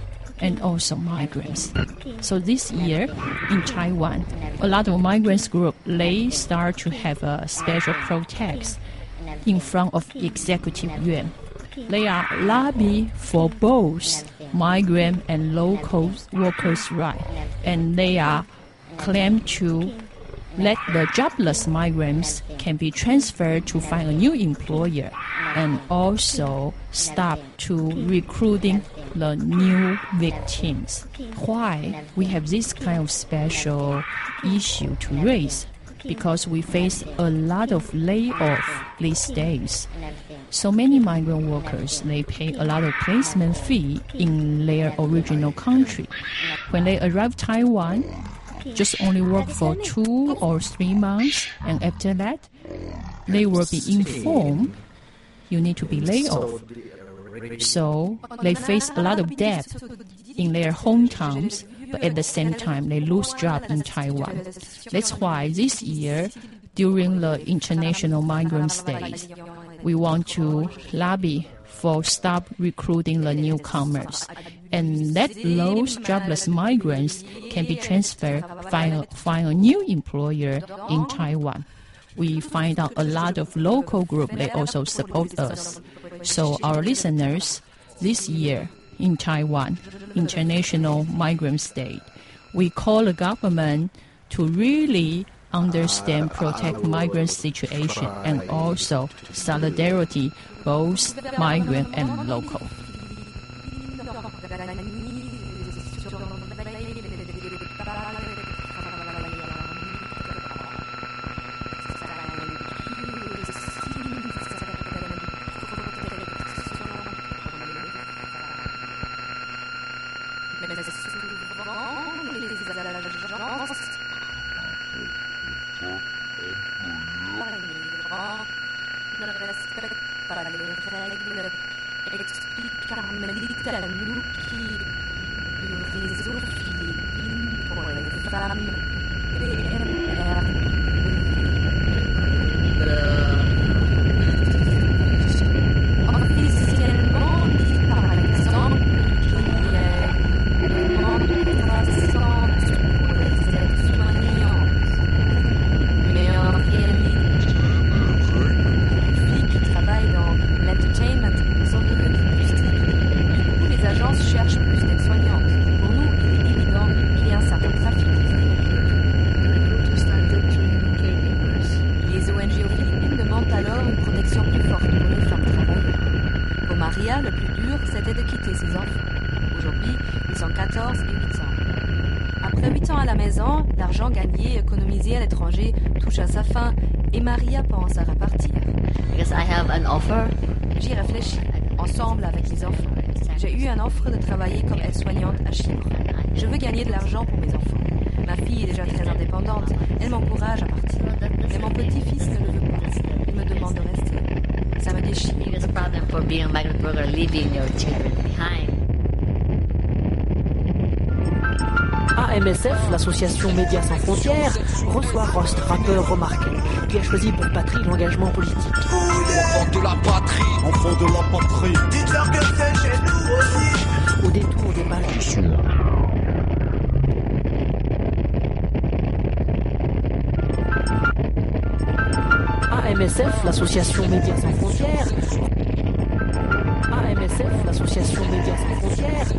and also migrants. So this year in Taiwan, a lot of migrants group, they start to have a special protest in front of Executive Yuan. They are lobbying for both migrant and local workers' rights, and they are claim to let the jobless migrants can be transferred to find a new employer and also stop to recruiting the new victims. Why we have this kind of special issue to raise? Because we face a lot of layoff these days. So many migrant workers, they pay a lot of placement fee in their original country. When they arrive Taiwan, just only work for 2 or 3 months, and after that, they will be informed you need to be laid off. So they face a lot of debt in their hometowns, but at the same time, they lose job in Taiwan. That's why this year, during the International Migrants Days, we want to lobby for stop recruiting the newcomers, and that those jobless migrants can be transferred, find a new employer in Taiwan. We find out a lot of local groups, they also support us. So our listeners, this year in Taiwan, International Migrants Day, we call the government to really understand, protect migrants' situation, and also solidarity, both migrant and local. L'argent gagné et économisé à l'étranger touche à sa fin et Maria pense à repartir. J'y réfléchis, ensemble avec les enfants. J'ai eu une offre de travailler comme aide-soignante à Chypre. Je veux gagner de l'argent pour mes enfants. Ma fille est déjà très indépendante, elle m'encourage à partir. Mais mon petit-fils ne le veut pas. Il me demande de rester. Ça me déchire. AMSF, l'association Médias Sans Frontières, reçoit Rost, rappeur remarqué, qui a choisi pour patrie l'engagement politique. Enfant de la patrie, enfant de la patrie, dites-leur que c'est chez nous aussi. Au détour des pages. AMSF, l'association Médias Sans Frontières. AMSF, l'association Médias Sans Frontières.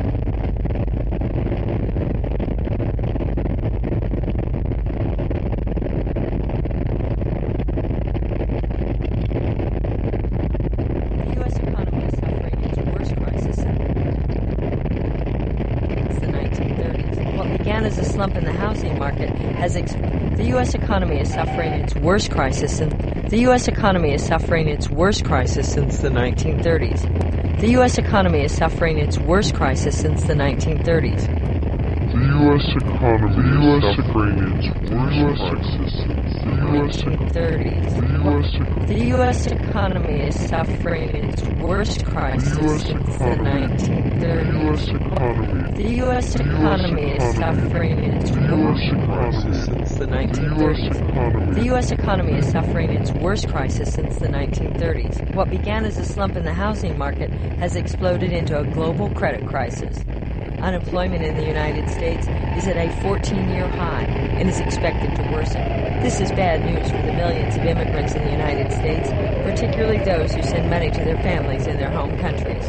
In the housing market the U.S. economy is suffering its worst crisis since the U.S. economy is suffering its worst crisis since the 1930s. The U.S. economy is suffering its worst crisis since the 1930s. The U.S. economy is suffering its worst crisis since the 1930s. The U.S. economy is suffering its worst crisis since the 1930s. The U.S. economy is suffering its worst crisis since the 1930s. The U.S. economy is suffering its worst crisis since the 1930s. What began as a slump in the housing market has exploded into a global credit crisis. Unemployment in the United States is at a 14-year high and is expected to worsen. This is bad news for the millions of immigrants in the United States, particularly those who send money to their families in their home countries.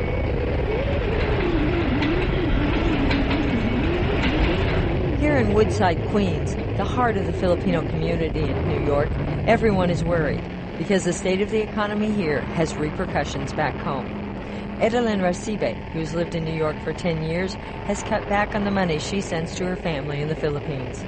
Here in Woodside, Queens, the heart of the Filipino community in New York, everyone is worried because the state of the economy here has repercussions back home. Edelyn Recibe, who's lived in New York for 10 years, has cut back on the money she sends to her family in the Philippines.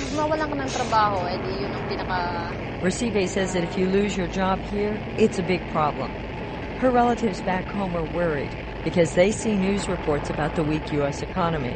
Recibe says that if you lose your job here, it's a big problem. Her relatives back home are worried because they see news reports about the weak U.S. economy.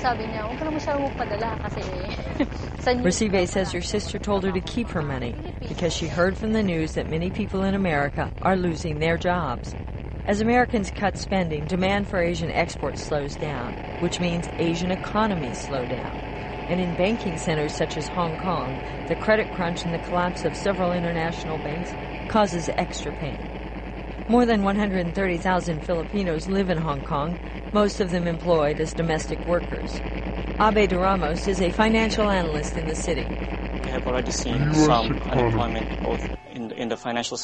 Recibe says her sister told her to keep her money because she heard from the news that many people in America are losing their jobs. As Americans cut spending, demand for Asian exports slows down, which means Asian economies slow down. And in banking centers such as Hong Kong, the credit crunch and the collapse of several international banks causes extra pain. More than 130,000 Filipinos live in Hong Kong, most of them employed as domestic workers. Abe de Ramos is a financial analyst in the city. We have already seen some unemployment both in the financial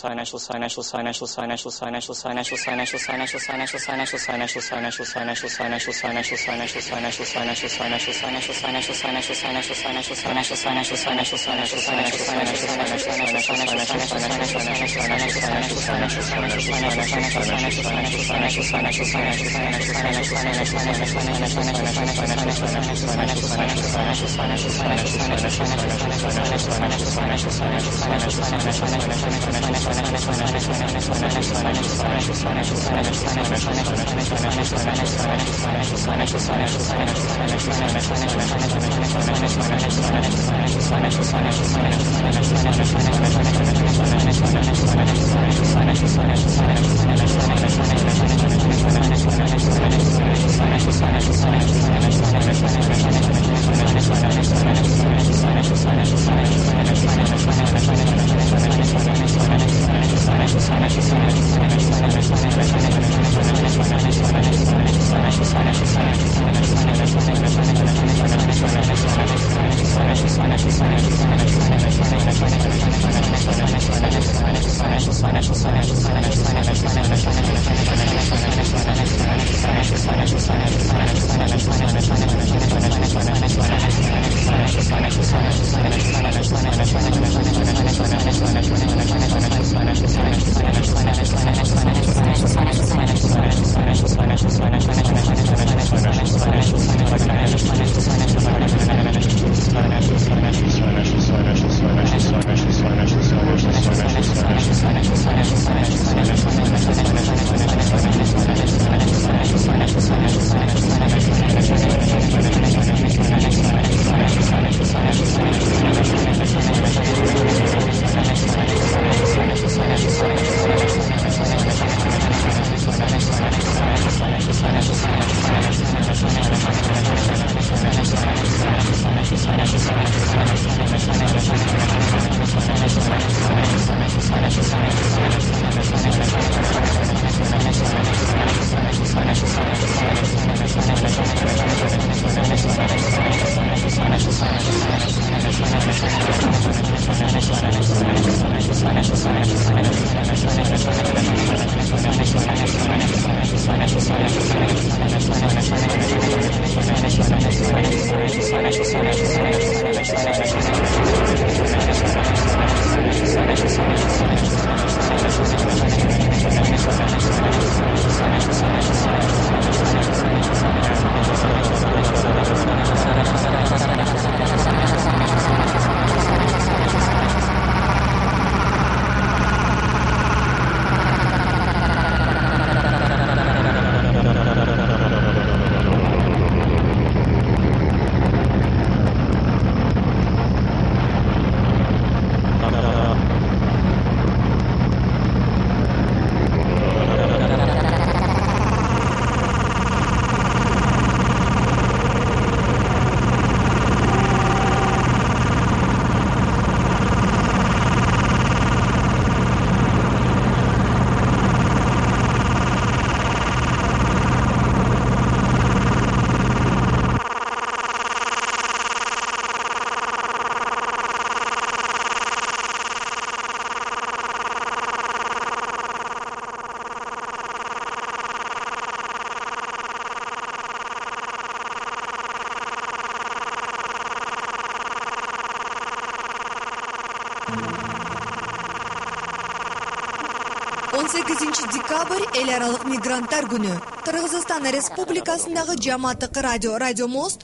18 декабрь эл аралык мигранттар күнү. Кыргызстан Республикасындагы жамааттык радио Мост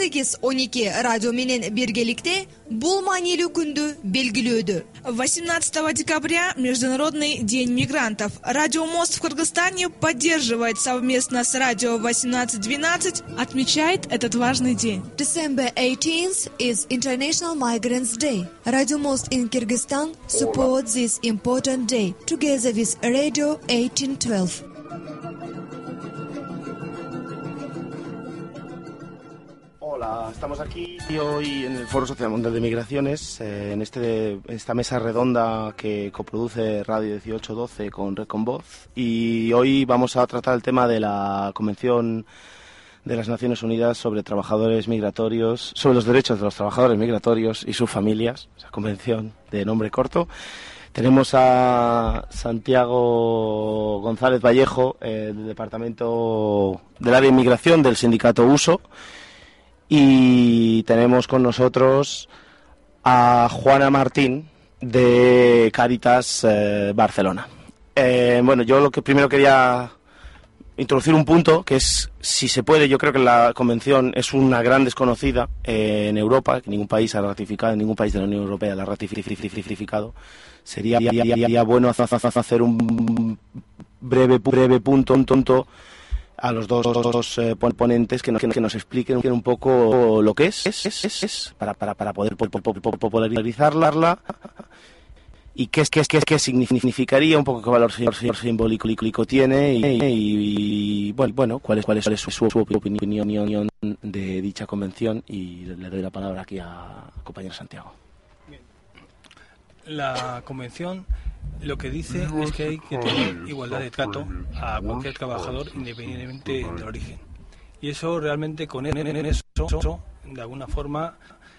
18-12 радио менен биргеликте бул маанилүү күндү белгилөөдө. 18 декабря Международный день мигрантов. Радио Мост в Кыргызстане поддерживает совместно с радио 1812, отмечает этот важный день. December 18th is International Migrants Day. Radio Most in Kyrgyzstan supports this important day together with Radio 1812. Hola, estamos aquí hoy en el Foro Social Mundial de Migraciones, en esta mesa redonda que coproduce Radio 1812 con Red con Voz, y hoy vamos a tratar el tema de la Convención de las Naciones Unidas sobre trabajadores migratorios, sobre los derechos de los trabajadores migratorios y sus familias, esa convención de nombre corto. Tenemos a Santiago González Vallejo, del Departamento del Área de Inmigración del Sindicato USO, y tenemos con nosotros a Juana Martín de Cáritas Barcelona. Bueno, yo lo que primero quería introducir un punto que es, si se puede, yo creo que la convención es una gran desconocida en Europa, que ningún país ha ratificado, ningún país de la Unión Europea la ha ratificado. Sería bueno hacer un breve punto a los dos ponentes que nos expliquen un poco lo que es para poder popularizarla y qué significaría, un poco qué valor simbólico tiene y bueno, cuál es su opinión de dicha convención. Y le doy la palabra aquí a compañero Santiago. Bien. La convención lo que dice es que hay que tener igualdad de trato a cualquier trabajador independientemente del origen. Y eso realmente con eso, de alguna forma,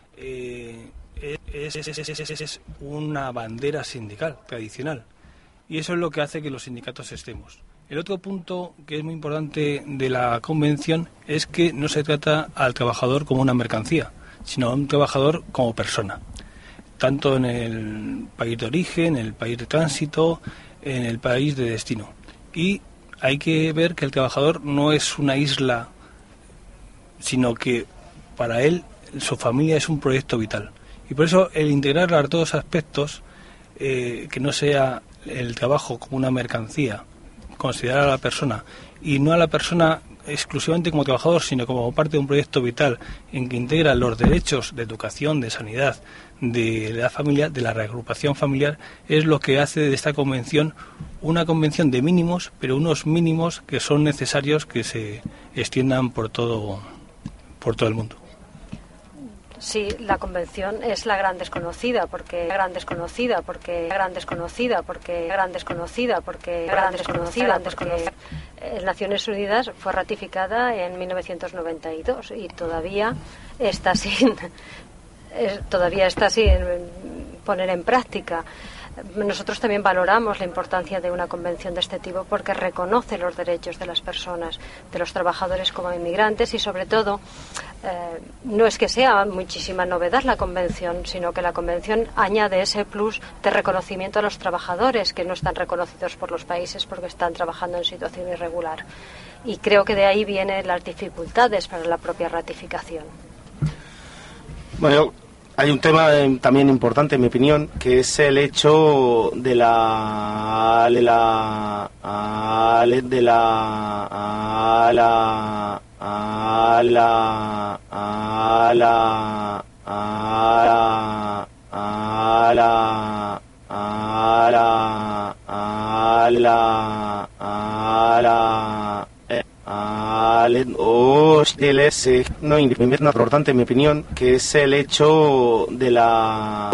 es una bandera sindical tradicional. Y eso es lo que hace que los sindicatos estemos. El otro punto que es muy importante de la convención es que no se trata al trabajador como una mercancía, sino a un trabajador como persona. Tanto en el país de origen, en el país de tránsito, en el país de destino. Y hay que ver que el trabajador no es una isla, sino que para él su familia es un proyecto vital. Y por eso el integrar los dos aspectos, que no sea el trabajo como una mercancía, considerar a la persona, y no a la persona exclusivamente como trabajador, sino como parte de un proyecto vital en que integra los derechos de educación, de sanidad, de la familia, de la reagrupación familiar, es lo que hace de esta convención una convención de mínimos, pero unos mínimos que son necesarios que se extiendan por todo el mundo. Sí, la convención es la gran desconocida porque Naciones Unidas fue ratificada en 1992 y todavía está sin poner en práctica. Nosotros también valoramos la importancia de una convención de este tipo porque reconoce los derechos de las personas, de los trabajadores como inmigrantes y sobre todo no es que sea muchísima novedad la convención, sino que la convención añade ese plus de reconocimiento a los trabajadores que no están reconocidos por los países porque están trabajando en situación irregular. Y creo que de ahí vienen las dificultades para la propia ratificación. Bueno, hay un tema también importante, en mi opinión, que es el hecho de la no importante en mi opinión, que es el hecho de la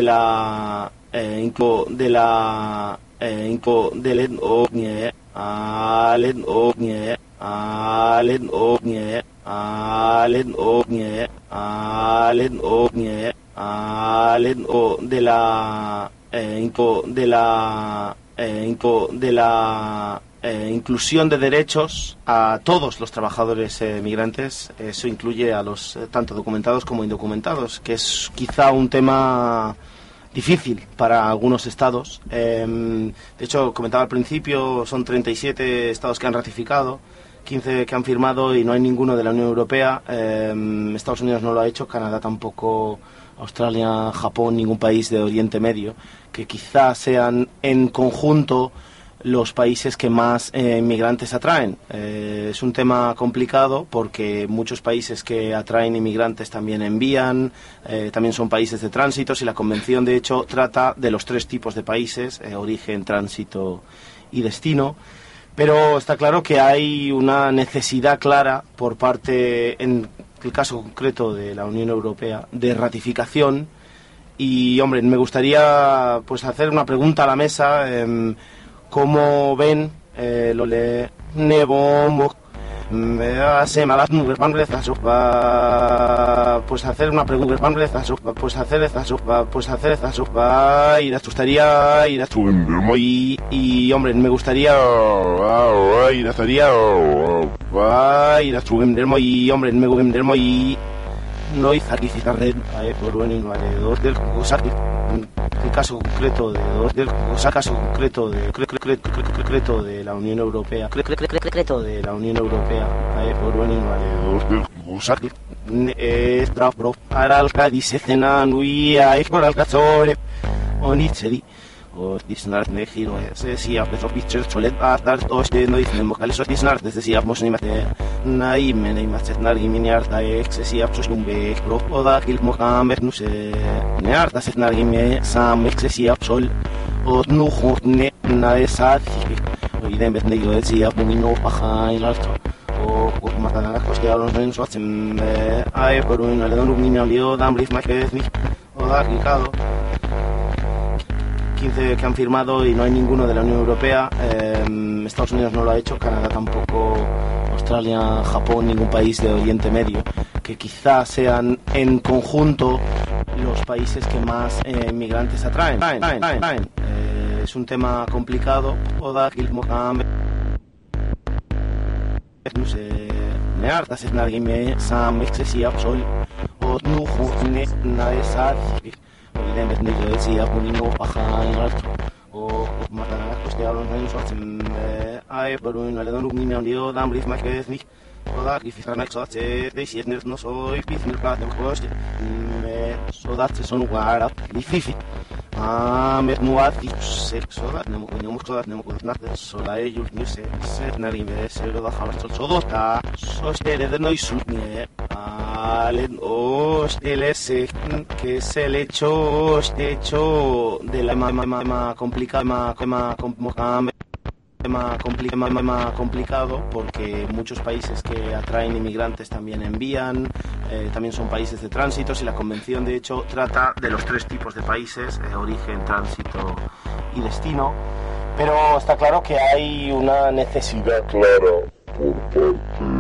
inclusión de derechos a todos los trabajadores migrantes. Eso incluye a los tanto documentados como indocumentados, que es quizá un tema difícil para algunos estados. De hecho, comentaba al principio, son 37 estados que han ratificado, 15 que han firmado y no hay ninguno de la Unión Europea. Estados Unidos no lo ha hecho, Canadá tampoco, Australia, Japón, ningún país de Oriente Medio, que quizá sean en conjunto los países que más inmigrantes atraen. Es un tema complicado porque muchos países que atraen inmigrantes también envían, también son países de tránsito, y la convención de hecho trata de los tres tipos de países, origen, tránsito y destino. Pero está claro que hay una necesidad clara por parte, en el caso concreto de la Unión Europea, de ratificación. Y hombre, me gustaría pues hacer una pregunta a la mesa. ¿Cómo ven lo de Nebo? Pues hacer una pregunta, pues hacer y les gustaría ir a y hombre, me gustaría ir a y hombre, me y no hice red por bueno y no haré dos del el caso concreto de la Unión Europea por venir para el Cádiz nuia e por al Cazore onitseri o disnar ne giro se sia per picture solet atar to ste no dicen vocales o disnar desde sia mos ni mate nai menei macet nari miniarta se sia psos lumbe pro oda kil mohamed no se nearta set nari me sam se sia psol o no khotne na esa o idem bet nego sia pomino paja el alto o matan a las cuestiones en su hacen hay por un alrededor un niño lío dan brief más que decir o da clicado 15 que han firmado y no hay ninguno de la Unión Europea. Estados Unidos no lo ha hecho, Canadá tampoco, Australia, Japón, ningún país de Oriente Medio, que quizás sean en conjunto los países que más inmigrantes atraen. Es un tema complicado. Oda Mohamed no sé, nearta se nargime sam excesiva sol o no june na esa o idem bet nego decía punino paja en alto o matan a las cuestiones en su hacen hay por un alrededor un niño lío dan brief más que decir toda que fijan a exote de siete no soy pizmil plato coste sodat se son guara difícil met nuati sexo dat nemo nat sola ellos ni se narime se lo da hasta sodota sostere de noi sutne alen osteles que se le hecho de la mama complicada complicado porque muchos países que atraen inmigrantes también envían, también son países de tránsito y la convención de hecho trata de los tres tipos de países, origen, tránsito y destino, pero está claro que hay una necesidad clara por parte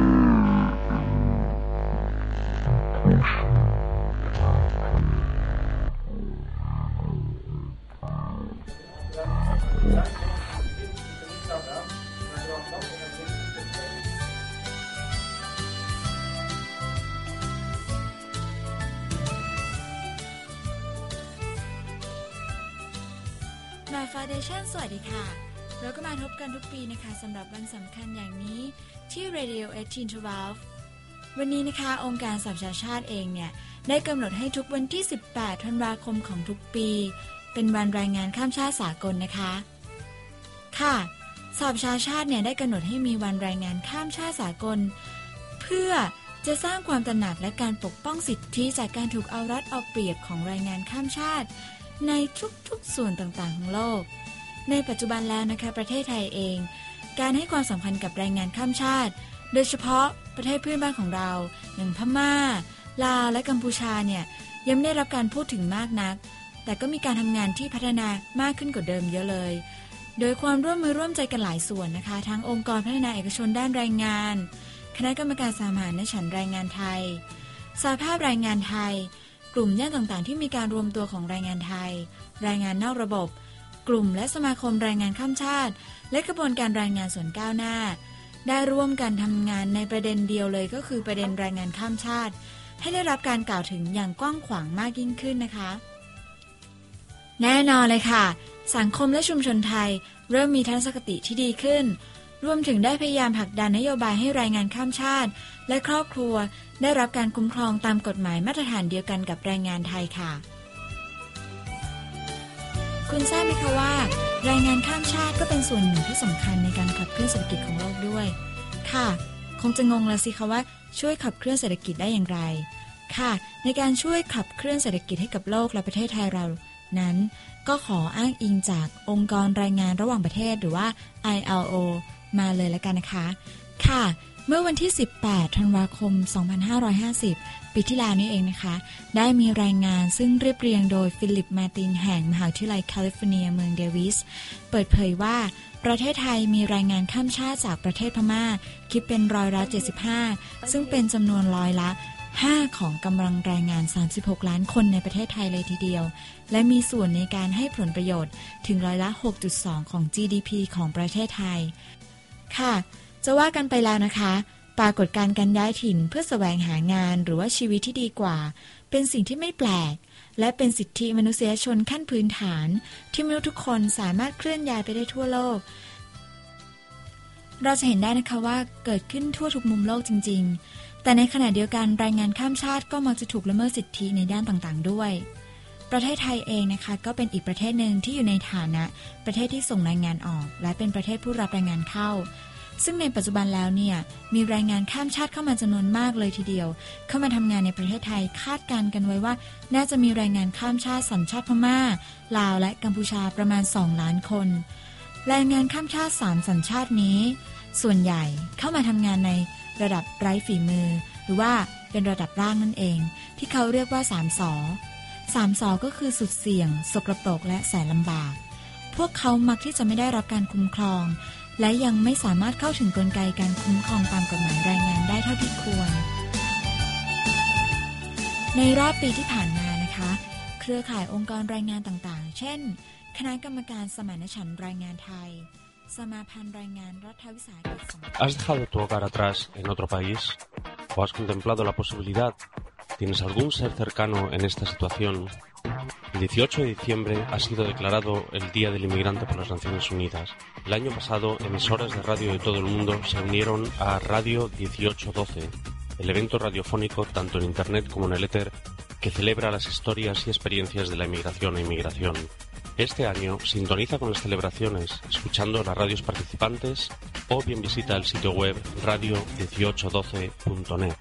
มาฟาเดชั่นสวัสดีค่ะเราก็มาพบกันทุกปีนะคะสำหรับวันสำคัญอย่างนี้ที่ Radio 1812 วันนี้นะคะองค์การสหประชาชาติเองเนี่ยได้กำหนดให้ทุกวันที่18ธันวาคมของทุกปีเป็นวันแรงงานข้ามชาติสากลนะคะค่ะสหประชาชาติเนี่ยได้กำหนดให้มีวันแรงงานข้ามชาติสากลเพื่อจะสร้างความตระหนักและการปกป้องสิทธิจากการถูกเอารัดเอาเปรียบของแรงงานข้ามชาติในทุกๆส่วนต่างๆของโลกในปัจจุบันแล้วนะคะประเทศไทยเองการให้ความสำคัญกับแรงงานข้ามชาติโดยเฉพาะประเทศเพื่อนบ้านของเราอย่างพม่าลาวและกัมพูชาเนี่ยยังไม่ได้รับการพูดถึงมากนักแต่ก็มีการทำงานที่พัฒนามากขึ้นกว่าเดิมเยอะเลยโดยความร่วมมือร่วมใจกันหลายส่วนนะคะทั้งองค์กรพัฒนาเอกชนด้านแรงงานคณะกรรมการสมานฉันท์แรงงานไทยสหภาพแรงงานไทยกลุ่มย่านต่างๆที่มีการรวมตัวของแรงงานไทยแรงงานนอกระบบกลุ่มและสมาคมแรงงานข้ามชาติและกระบวนการแรงงานส่วนก้าวหน้าได้ร่วมกันทำงานในประเด็นเดียวเลยก็คือประเด็นแรงงานข้ามชาติให้ได้รับการกล่าวถึงอย่างกว้างขวางมากยิ่งขึ้นนะคะแน่นอนเลยค่ะสังคมและชุมชนไทยเริ่มมีทัศนคติที่ดีขึ้นรวมถึงได้พยายามผลักดันนโยบายให้แรงงานข้ามชาติและครอบครัวได้รับการคุ้มครองตามกฎหมายมาตรฐานเดียวกันกับแรงงานไทยค่ะคุณทราบไหมคะว่าแรงงานข้ามชาติก็เป็นส่วนหนึ่งที่สำคัญในการขับเคลื่อนเศรษฐกิจของโลกด้วยค่ะคงจะงงแล้วสิคะว่าช่วยขับเคลื่อนเศรษฐกิจได้อย่างไรค่ะในการช่วยขับเคลื่อนเศรษฐกิจให้กับโลกและประเทศไทยเรานั้นก็ขออ้างอิงจากองค์กรแรงงานระหว่างประเทศหรือว่า ILO มาเลยแล้วกันนะคะค่ะเมื่อวันที่18ธันวาคม2550ปีที่แล้วนี่เองนะคะได้มีรายงานซึ่งเรียบเรียงโดยฟิลิปมาตินแห่งมหาวิทยาลัยแคลิฟอร์เนียเมืองเดวิสเปิดเผยว่าประเทศไทยมีแรงงานข้ามชาติจากประเทศพม่าคิดเป็น75%ซึ่งเป็นจำนวน5ของกำลังแรงงาน36ล้านคนในประเทศไทยเลยทีเดียวและมีส่วนในการให้ผลประโยชน์ถึง6.2% ของ GDP ของประเทศไทยค่ะจะว่ากันไปแล้วนะคะปรากฏการณ์การย้ายถิ่นเพื่อแสวงหางานหรือว่าชีวิตที่ดีกว่าเป็นสิ่งที่ไม่แปลกและเป็นสิทธิมนุษยชนขั้นพื้นฐานที่มนุษย์ทุกคนสามารถเคลื่อนย้ายไปได้ทั่วโลกเราจะเห็นได้นะคะว่าเกิดขึ้นทั่วทุกมุมโลกจริงๆแต่ในขณะเดียวกันแรงงานข้ามชาติก็มักจะถูกละเมิดสิทธิในด้านต่างๆด้วยประเทศไทยเองนะคะก็เป็นอีกประเทศหนึ่งที่อยู่ในฐานะประเทศที่ส่งแรงงานออกและเป็นประเทศผู้รับแรงงานเข้าซึ่งในปัจจุบันแล้วเนี่ยมีแรงงานข้ามชาติเข้ามาจำนวนมากเลยทีเดียวเข้ามาทำงานในประเทศไทยคาดการณ์กันไว้ว่าน่าจะมีแรงงานข้ามชาติสัญชาติพม่าลาวและกัมพูชาประมาณ2 ล้านคนแรงงานข้ามชาติ3 สัญชาตินี้ส่วนใหญ่เข้ามาทำงานในระดับไร้ฝีมือหรือว่าเป็นระดับล่างนั่นเองที่เขาเรียกว่า3 ส3 สก็คือสุดเสี่ยงสกปรกและแสนลำบากพวกเขามักที่จะไม่ได้รับการคุ้มครองและยังไม่สามารถเข้าถึงกลไกการคุ้มครองตามกฎหมายแรงงานได้เท่าที่ควรในรอบปีที่ผ่านมานะคะเครือข่ายองค์กรแรงงานต่างๆเช่นคณะกรรมการสมานฉันท์แรงงานไทยสมาพันธ์แรงงานรัฐวิสาหกิจ ¿Has dejado tu hogar atrás en otro país? ¿O has contemplado la posibilidad? ¿Tienes algún ser cercano en esta situación? El 18 de diciembre ha sido declarado el Día del Inmigrante por las Naciones Unidas. El año pasado, emisoras de radio de todo el mundo se unieron a Radio 1812, el evento radiofónico tanto en Internet como en el éter que celebra las historias y experiencias de la inmigración e inmigración. Este año sintoniza con las celebraciones, escuchando las radios participantes o bien visita el sitio web radio1812.net.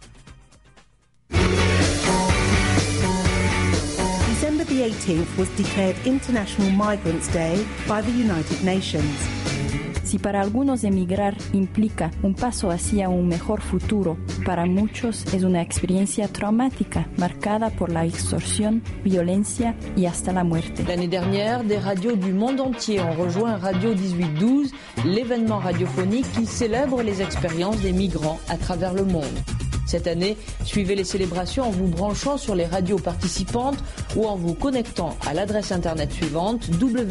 December the 18th was declared International Migrants Day by the United Nations. Si para algunos emigrar implica un paso hacia un mejor futuro, para muchos es una experiencia traumática marcada por la extorsión, violencia y hasta la muerte. L'année dernière, des radios du monde entier ont rejoint Radio 1812, l'événement radiophonique qui célèbre les expériences des migrants à travers le monde. Cette année, suivez les célébrations en vous branchant sur les radios participantes ou en vous connectant à l'adresse internet suivante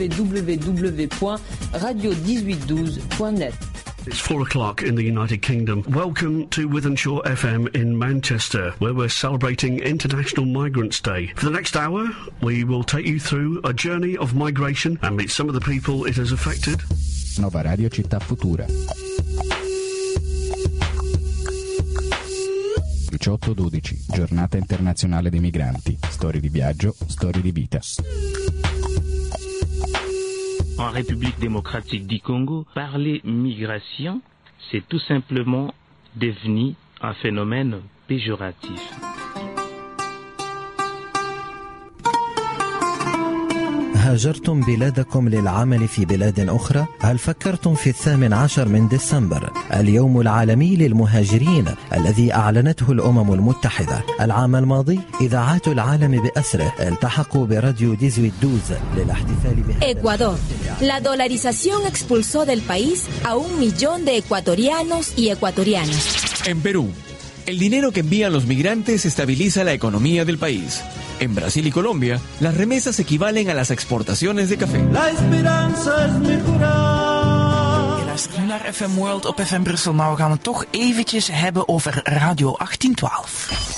www.radio1812.net. It's 4 o'clock in the United Kingdom. Welcome to Wythenshawe FM in Manchester, where we're celebrating International Migrants Day. For the next hour, we will take you through a journey of migration and meet some of the people it has affected. Nova Radio Città Futura. 18-12, Giornata Internazionale dei Migranti. Storie di viaggio, storie di vita. En République démocratique du Congo, parler migration, c'est tout simplement devenu un phénomène péjoratif. هاجرتم بلادكم للعمل في بلاد أخرى؟ هل فكرتم في 18 من ديسمبر اليوم العالمي للمهاجرين الذي أعلنته الأمم المتحدة؟ العام الماضي إذاعات العالم بأسره التحقوا براديو 1812 للاحتفال بهذا. Ecuador. La dolarización expulsó del país a 1 millón de ecuatorianos y ecuatorianas. En Perú, el dinero que envían los migrantes estabiliza la economía del país. En Brasil y Colombia, las remesas equivalen a las exportaciones de café. La esperanza es mejorar. Je luistert nu naar FM World op FM Brussel, maar we gaan het toch eventjes hebben over Radio 1812.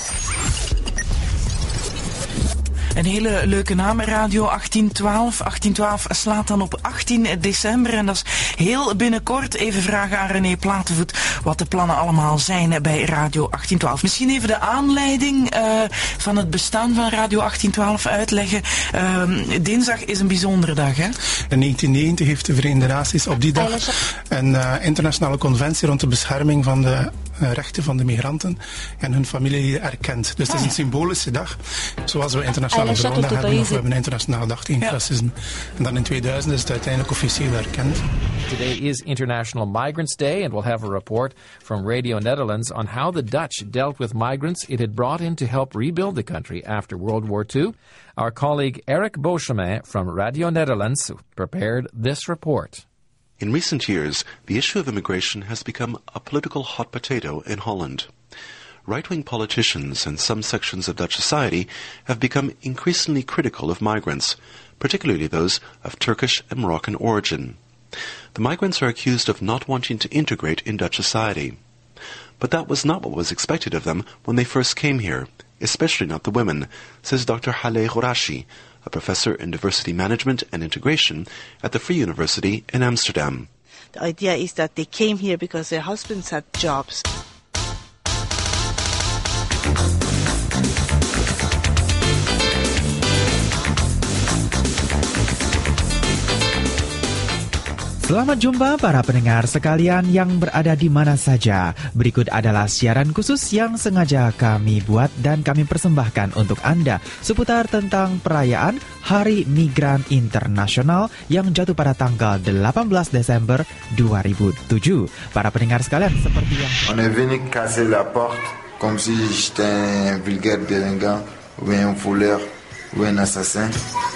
Een hele leuke naam, Radio 1812. 1812 slaat dan op 18 december en dat is heel binnenkort. Even vragen aan René Platenvoet wat de plannen allemaal zijn bij Radio 1812. Misschien even de aanleiding van het bestaan van Radio 1812 uitleggen. Dinsdag is een bijzondere dag, hè? In 1990 heeft de Verenigde Naties op die dag een internationale conventie rond de bescherming van de rechten van de migranten en hun familie erkend. Dus het is een symbolische dag, zoals we internationale vrouwendag hebben, of we hebben een internationale dag tegen racisme. En dan in 2000 is het uiteindelijk officieel erkend. Today is International Migrants Day, and we'll have a report from Radio Netherlands on how the Dutch dealt with migrants it had brought in to help rebuild the country after World War II. Our colleague Eric Beauchemin from Radio Netherlands prepared this report. In recent years, the issue of immigration has become a political hot potato in Holland. Right-wing politicians and some sections of Dutch society have become increasingly critical of migrants, particularly those of Turkish and Moroccan origin. The migrants are accused of not wanting to integrate in Dutch society. But that was not what was expected of them when they first came here, especially not the women, says Dr. Haleh Horashi, a professor in diversity management and integration at the Free University in Amsterdam. The idea is that they came here because their husbands had jobs. Selamat jumpa para pendengar sekalian yang berada di mana saja. Berikut adalah siaran khusus yang sengaja kami buat dan kami persembahkan untuk Anda seputar tentang perayaan Hari Migran Internasional yang jatuh pada tanggal 18 Desember 2007. Para pendengar sekalian, seperti yang... On est venu casser la porte comme si j'étais un vulgaire délinquant ou un voleur ou un assassin.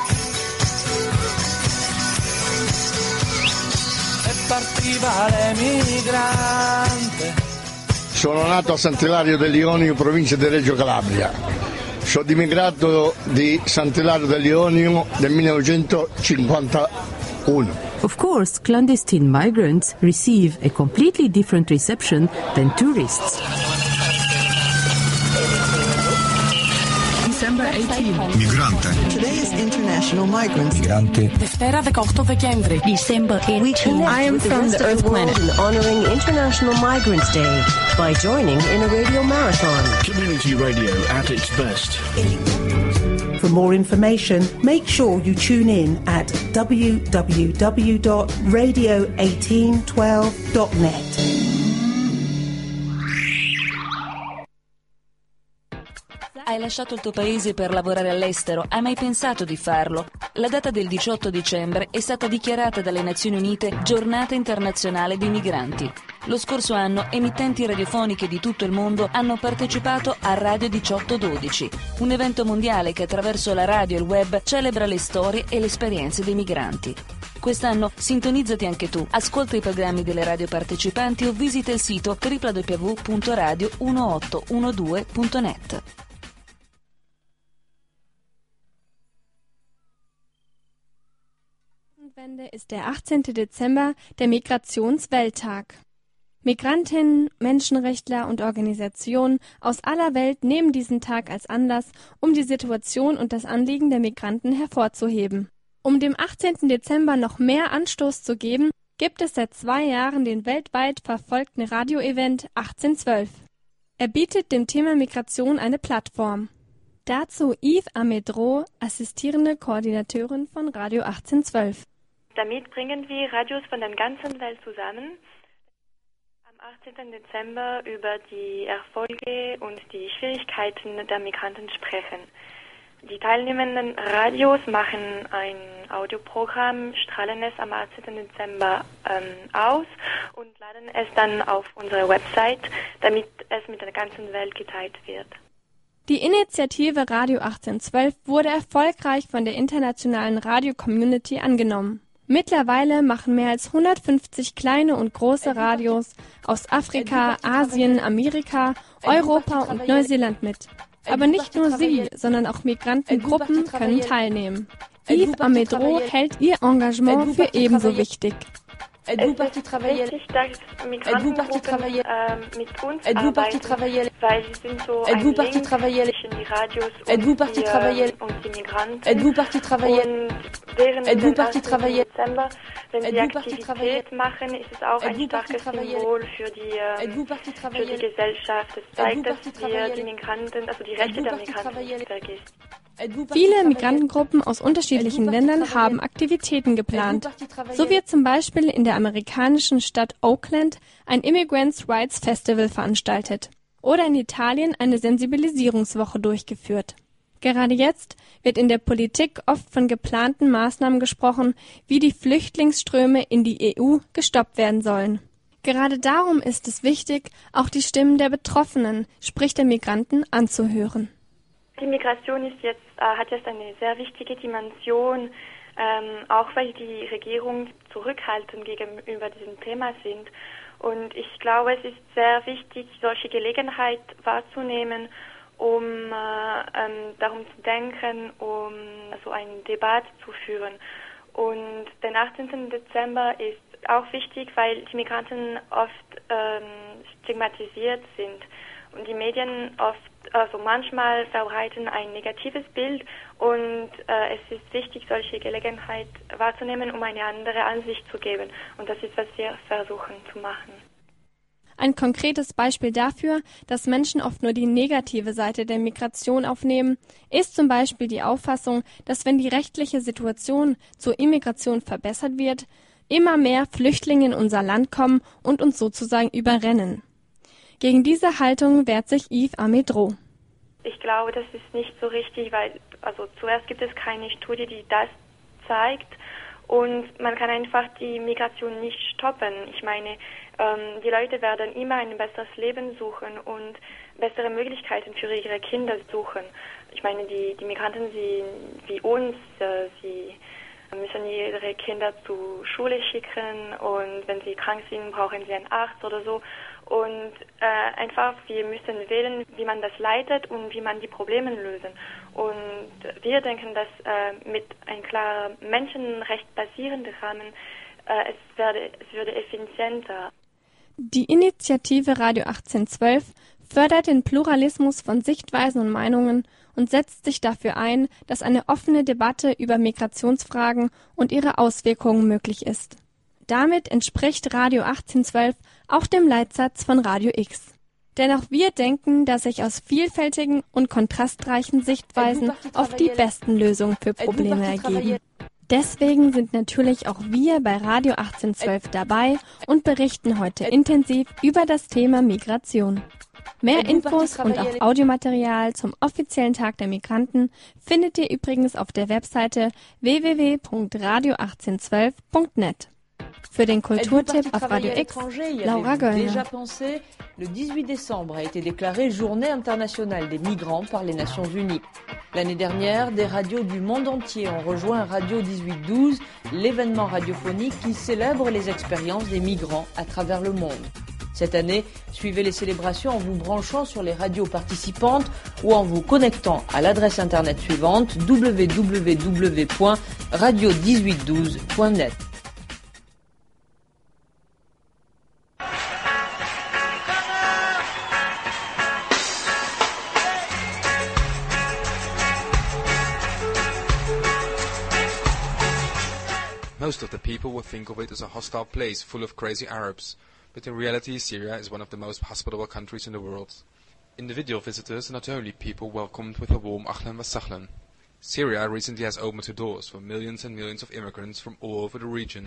Sono nato a Sant'Ilario dell'Ionio, provincia di Reggio Calabria. Sono immigrato di Sant'Ilario dell'Ionio nel 1951. Of course, clandestine migrants receive a completely different reception than tourists. December 18. Migrante. Today is International Migrants Migrante. Δευτέρα 18 Δεκέμβρη. December 18. I am from the Earth planet. Honoring International Migrants Day by joining in a radio marathon. Community radio at its best. For more information, make sure you tune in at www.radio1812.net. Hai lasciato il tuo paese per lavorare all'estero? Hai mai pensato di farlo? La data del 18 dicembre è stata dichiarata dalle Nazioni Unite Giornata Internazionale dei Migranti. Lo scorso anno emittenti radiofoniche di tutto il mondo hanno partecipato a Radio 1812, un evento mondiale che attraverso la radio e il web celebra le storie e le esperienze dei migranti. Quest'anno sintonizzati anche tu, ascolta i programmi delle radio partecipanti o visita il sito www.radio1812.net. Ist der 18. Dezember der Migrationswelttag. Migrantinnen, Menschenrechtler und Organisationen aus aller Welt nehmen diesen Tag als Anlass, um die Situation und das Anliegen der Migranten hervorzuheben. Um dem 18. Dezember noch mehr Anstoß zu geben, gibt es seit 2 Jahren den weltweit verfolgten Radio-Event 1812. Er bietet dem Thema Migration eine Plattform. Dazu Yves Amedro, assistierende Koordinateurin von Radio 1812. Damit bringen wir Radios von der ganzen Welt zusammen. Am 18. Dezember über die Erfolge und die Schwierigkeiten der Migranten sprechen. Die teilnehmenden Radios machen ein Audioprogramm, strahlen es am 18. Dezember aus und laden es dann auf unsere Website, damit es mit der ganzen Welt geteilt wird. Die Initiative Radio 1812 wurde erfolgreich von der internationalen Radio-Community angenommen. Mittlerweile machen mehr als 150 kleine und große Radios aus Afrika, Asien, Amerika, Europa und Neuseeland mit. Aber nicht nur sie, sondern auch Migrantengruppen können teilnehmen. Yves Amedro hält ihr Engagement für ebenso wichtig. Êtes-vous parti travailler mit uns arbeiten, weil sie sind so ein Link zwischen die Radios und die Migranten. Êtes-vous parti travailler Und während Dezember, wenn sie Aktivität machen, ist es auch ein starkes Symbol für die Gesellschaft. Es zeigt, dass wir die Migranten, also die Rechte der Migranten nicht vergessen. Viele Migrantengruppen aus unterschiedlichen Ländern haben Aktivitäten geplant. So wird zum Beispiel in der amerikanischen Stadt Oakland ein Immigrants' Rights Festival veranstaltet oder in Italien eine Sensibilisierungswoche durchgeführt. Gerade jetzt wird in der Politik oft von geplanten Maßnahmen gesprochen, wie die Flüchtlingsströme in die EU gestoppt werden sollen. Gerade darum ist es wichtig, auch die Stimmen der Betroffenen, sprich der Migranten, anzuhören. Die Migration hat jetzt eine sehr wichtige Dimension, auch weil die Regierungen zurückhaltend gegenüber diesem Thema sind. Und ich glaube, es ist sehr wichtig, solche Gelegenheit wahrzunehmen, um darum zu denken, um so eine Debatte zu führen. Und der 18. Dezember ist auch wichtig, weil die Migranten oft stigmatisiert sind und die Medien oft also manchmal verbreiten ein negatives Bild und es ist wichtig, solche Gelegenheit wahrzunehmen, um eine andere Ansicht zu geben. Und das ist, was wir versuchen zu machen. Ein konkretes Beispiel dafür, dass Menschen oft nur die negative Seite der Migration aufnehmen, ist zum Beispiel die Auffassung, dass wenn die rechtliche Situation zur Immigration verbessert wird, immer mehr Flüchtlinge in unser Land kommen und uns sozusagen überrennen. Gegen diese Haltung wehrt sich Yves Amedro. Ich glaube, das ist nicht so richtig, weil zuerst gibt es keine Studie, die das zeigt und man kann einfach die Migration nicht stoppen. Ich meine, die Leute werden immer ein besseres Leben suchen und bessere Möglichkeiten für ihre Kinder suchen. Ich meine, die Migranten, sie wie uns, sie müssen ihre Kinder zur Schule schicken und wenn sie krank sind, brauchen sie einen Arzt oder so. Und einfach, wir müssen wählen, wie man das leitet und wie man die Probleme lösen. Und wir denken, dass mit einem klaren menschenrechtsbasierenden Rahmen es würde effizienter. Die Initiative Radio 1812 fördert den Pluralismus von Sichtweisen und Meinungen und setzt sich dafür ein, dass eine offene Debatte über Migrationsfragen und ihre Auswirkungen möglich ist. Damit entspricht Radio 1812 auch dem Leitsatz von Radio X. Denn auch wir denken, dass sich aus vielfältigen und kontrastreichen Sichtweisen oft die besten Lösungen für Probleme ergeben. Deswegen sind natürlich auch wir bei Radio 1812 dabei und berichten heute intensiv über das Thema Migration. Mehr Infos und auch Audiomaterial zum offiziellen Tag der Migranten findet ihr übrigens auf der Webseite www.radio1812.net. Für den Kulturtipp auf Radio X, Laura Göllner. Le 18 décembre a été déclarée Journée internationale des migrants par les Nations Unies. L'année dernière, des radios du monde entier ont rejoint Radio 1812, l'événement radiophonique qui célèbre les expériences des migrants à travers le monde. Cette année, suivez les célébrations en vous branchant sur les radios participantes ou en vous connectant à l'adresse internet suivante www.radio1812.net. Most of the people will think of it as a hostile place full of crazy Arabs, but in reality Syria is one of the most hospitable countries in the world. Individual visitors are not only people welcomed with a warm Ahlan wa Sahlan. Syria recently has opened her doors for millions and millions of immigrants from all over the region.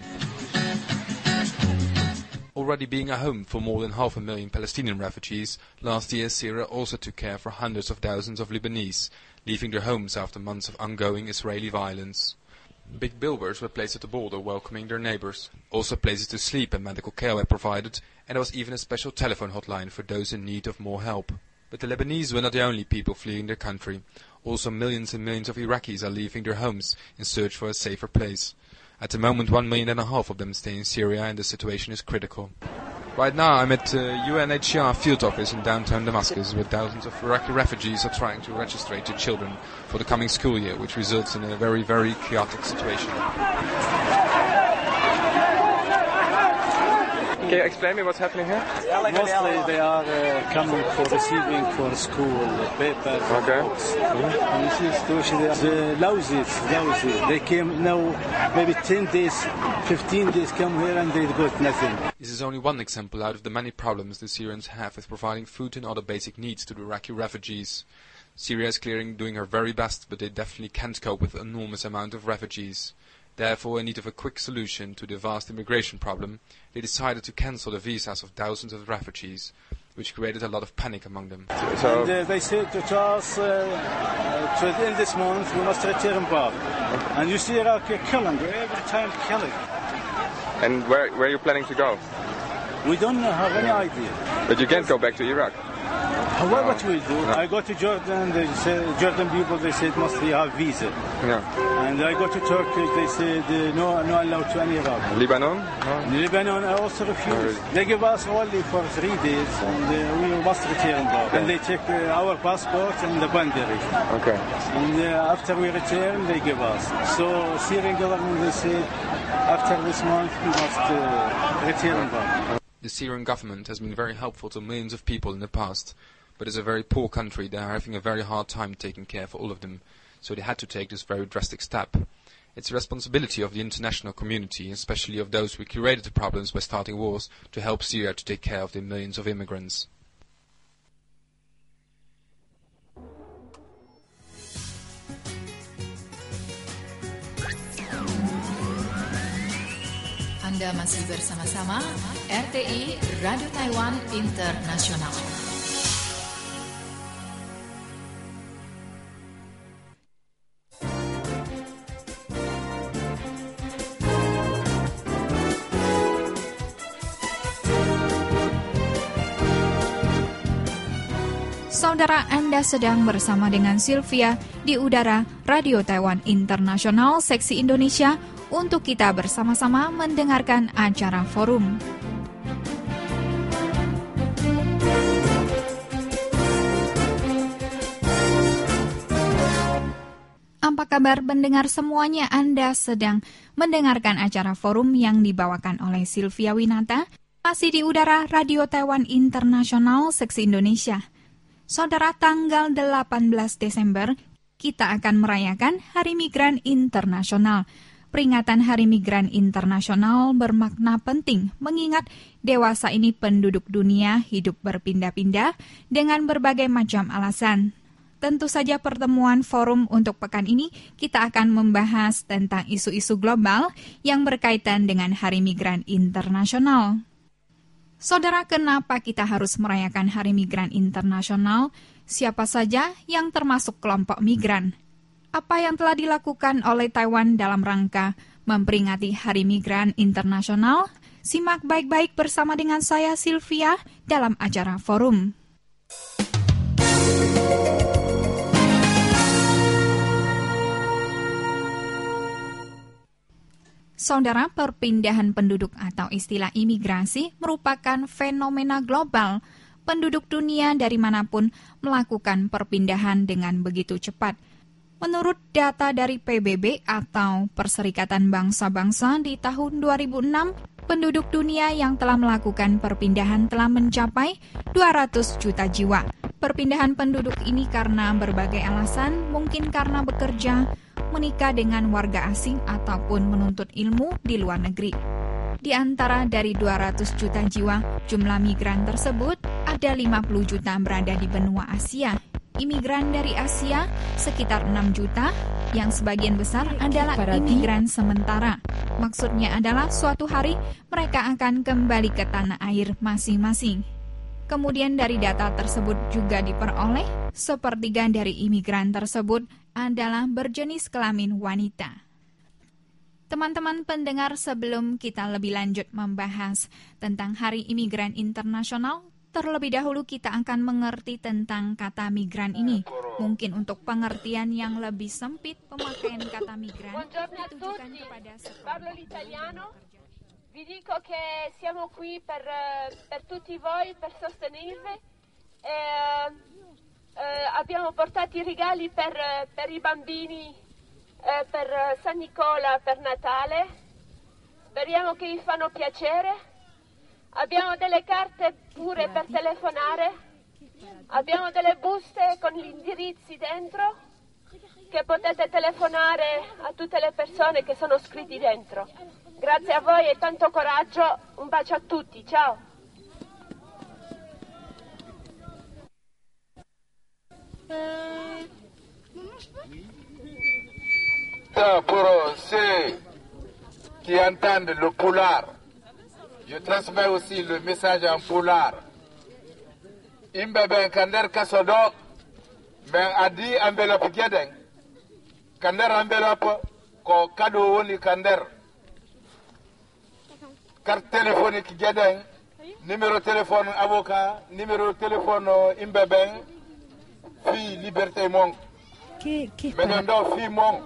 Already being a home for more than 500,000 Palestinian refugees, last year Syria also took care for hundreds of thousands of Lebanese, leaving their homes after months of ongoing Israeli violence. Big billboards were placed at the border welcoming their neighbors. Also places to sleep and medical care were provided, and there was even a special telephone hotline for those in need of more help. But the Lebanese were not the only people fleeing their country. Also millions and millions of Iraqis are leaving their homes in search for a safer place. At the moment 1.5 million of them stay in Syria and the situation is critical. Right now I'm at UNHCR field office in downtown Damascus, where thousands of Iraqi refugees are trying to register their children for the coming school year, which results in a very, very chaotic situation. Can you explain me what's happening here? Mostly they are coming for receiving for school papers and books. And you see the situation, they're lousy. They came now maybe 10 days, 15 days come here and they got nothing. This is only one example out of the many problems the Syrians have with providing food and other basic needs to the Iraqi refugees. Syria is clearly doing her very best, but they definitely can't cope with an enormous amount of refugees. Therefore, in need of a quick solution to the vast immigration problem, they decided to cancel the visas of thousands of refugees, which created a lot of panic among them. And they said to us, to the end of this month, we must return back. And you see Iraq killing, every time killing. And where are you planning to go? We don't have any idea. But you can't go back to Iraq? What we do, I go to Jordan, they say, Jordan people, they said must have visa. Yeah. And I go to Turkey, they said no allowed to any Iraq. Lebanon? No. Lebanon, I also refuse. They give us only for 3 days, and we must return back. Okay. And they check our passport and the boundary. Okay. And after we return, they give us. So Syrian government, they said, after this month, we must return back. The Syrian government has been very helpful to millions of people in the past, but it's a very poor country. They are having a very hard time taking care for all of them, so they had to take this very drastic step. It's the responsibility of the international community, especially of those who created the problems by starting wars, to help Syria to take care of the millions of immigrants. Anda masih bersama-sama RTI Radio Taiwan Internasional. Saudara, Anda sedang bersama dengan Sylvia di udara Radio Taiwan Internasional Seksi Indonesia untuk kita bersama-sama mendengarkan acara forum. Apa kabar pendengar semuanya? Anda sedang mendengarkan acara forum yang dibawakan oleh Sylvia Winata, masih di udara Radio Taiwan Internasional Seksi Indonesia. Saudara, tanggal 18 Desember, kita akan merayakan Hari Migran Internasional. Peringatan Hari Migran Internasional bermakna penting, mengingat dewasa ini penduduk dunia hidup berpindah-pindah dengan berbagai macam alasan. Tentu saja pertemuan forum untuk pekan ini, kita akan membahas tentang isu-isu global yang berkaitan dengan Hari Migran Internasional. Saudara, kenapa kita harus merayakan Hari Migran Internasional? Siapa saja yang termasuk kelompok migran? Apa yang telah dilakukan oleh Taiwan dalam rangka memperingati Hari Migran Internasional? Simak baik-baik bersama dengan saya, Sylvia, dalam acara forum. Saudara, perpindahan penduduk atau istilah imigrasi merupakan fenomena global. Penduduk dunia dari manapun melakukan perpindahan dengan begitu cepat. Menurut data dari PBB atau Perserikatan Bangsa-Bangsa di tahun 2006, penduduk dunia yang telah melakukan perpindahan telah mencapai 200 juta jiwa. Perpindahan penduduk ini karena berbagai alasan, mungkin karena bekerja, menikah dengan warga asing, ataupun menuntut ilmu di luar negeri. Di antara dari 200 juta jiwa, jumlah migran tersebut ada 50 juta berada di benua Asia. Imigran dari Asia sekitar 6 juta, yang sebagian besar adalah imigran sementara. Maksudnya adalah suatu hari mereka akan kembali ke tanah air masing-masing. Kemudian dari data tersebut juga diperoleh, sepertiga dari imigran tersebut adalah berjenis kelamin wanita. Teman-teman pendengar, sebelum kita lebih lanjut membahas tentang Hari Imigran Internasional, terlebih dahulu kita akan mengerti tentang kata migran ini. Mungkin untuk pengertian yang lebih sempit, pemakaian kata migran ditujukan kepada Parlo l'italiano. Vi dico che siamo qui per tutti voi, per sostenervi. Abbiamo portato i regali per i bambini, per San Nicola, per Natale. Speriamo che vi fanno piacere. Abbiamo delle carte pure per telefonare. Abbiamo delle buste con gli indirizzi dentro che potete telefonare a tutte le persone che sono scritti dentro. Grazie a voi e tanto coraggio. Un bacio a tutti. Ciao. Pour ceux qui entendent le poulard, je transmets aussi le message en poulard. Imbe ben kander kasodo ben adi envelope gedeng. Kander envelope ko kado woni kander. Carte téléphonique gedeng, numéro téléphone avocat, numéro téléphone imbe ben fi liberté mon. Ben do fi mon.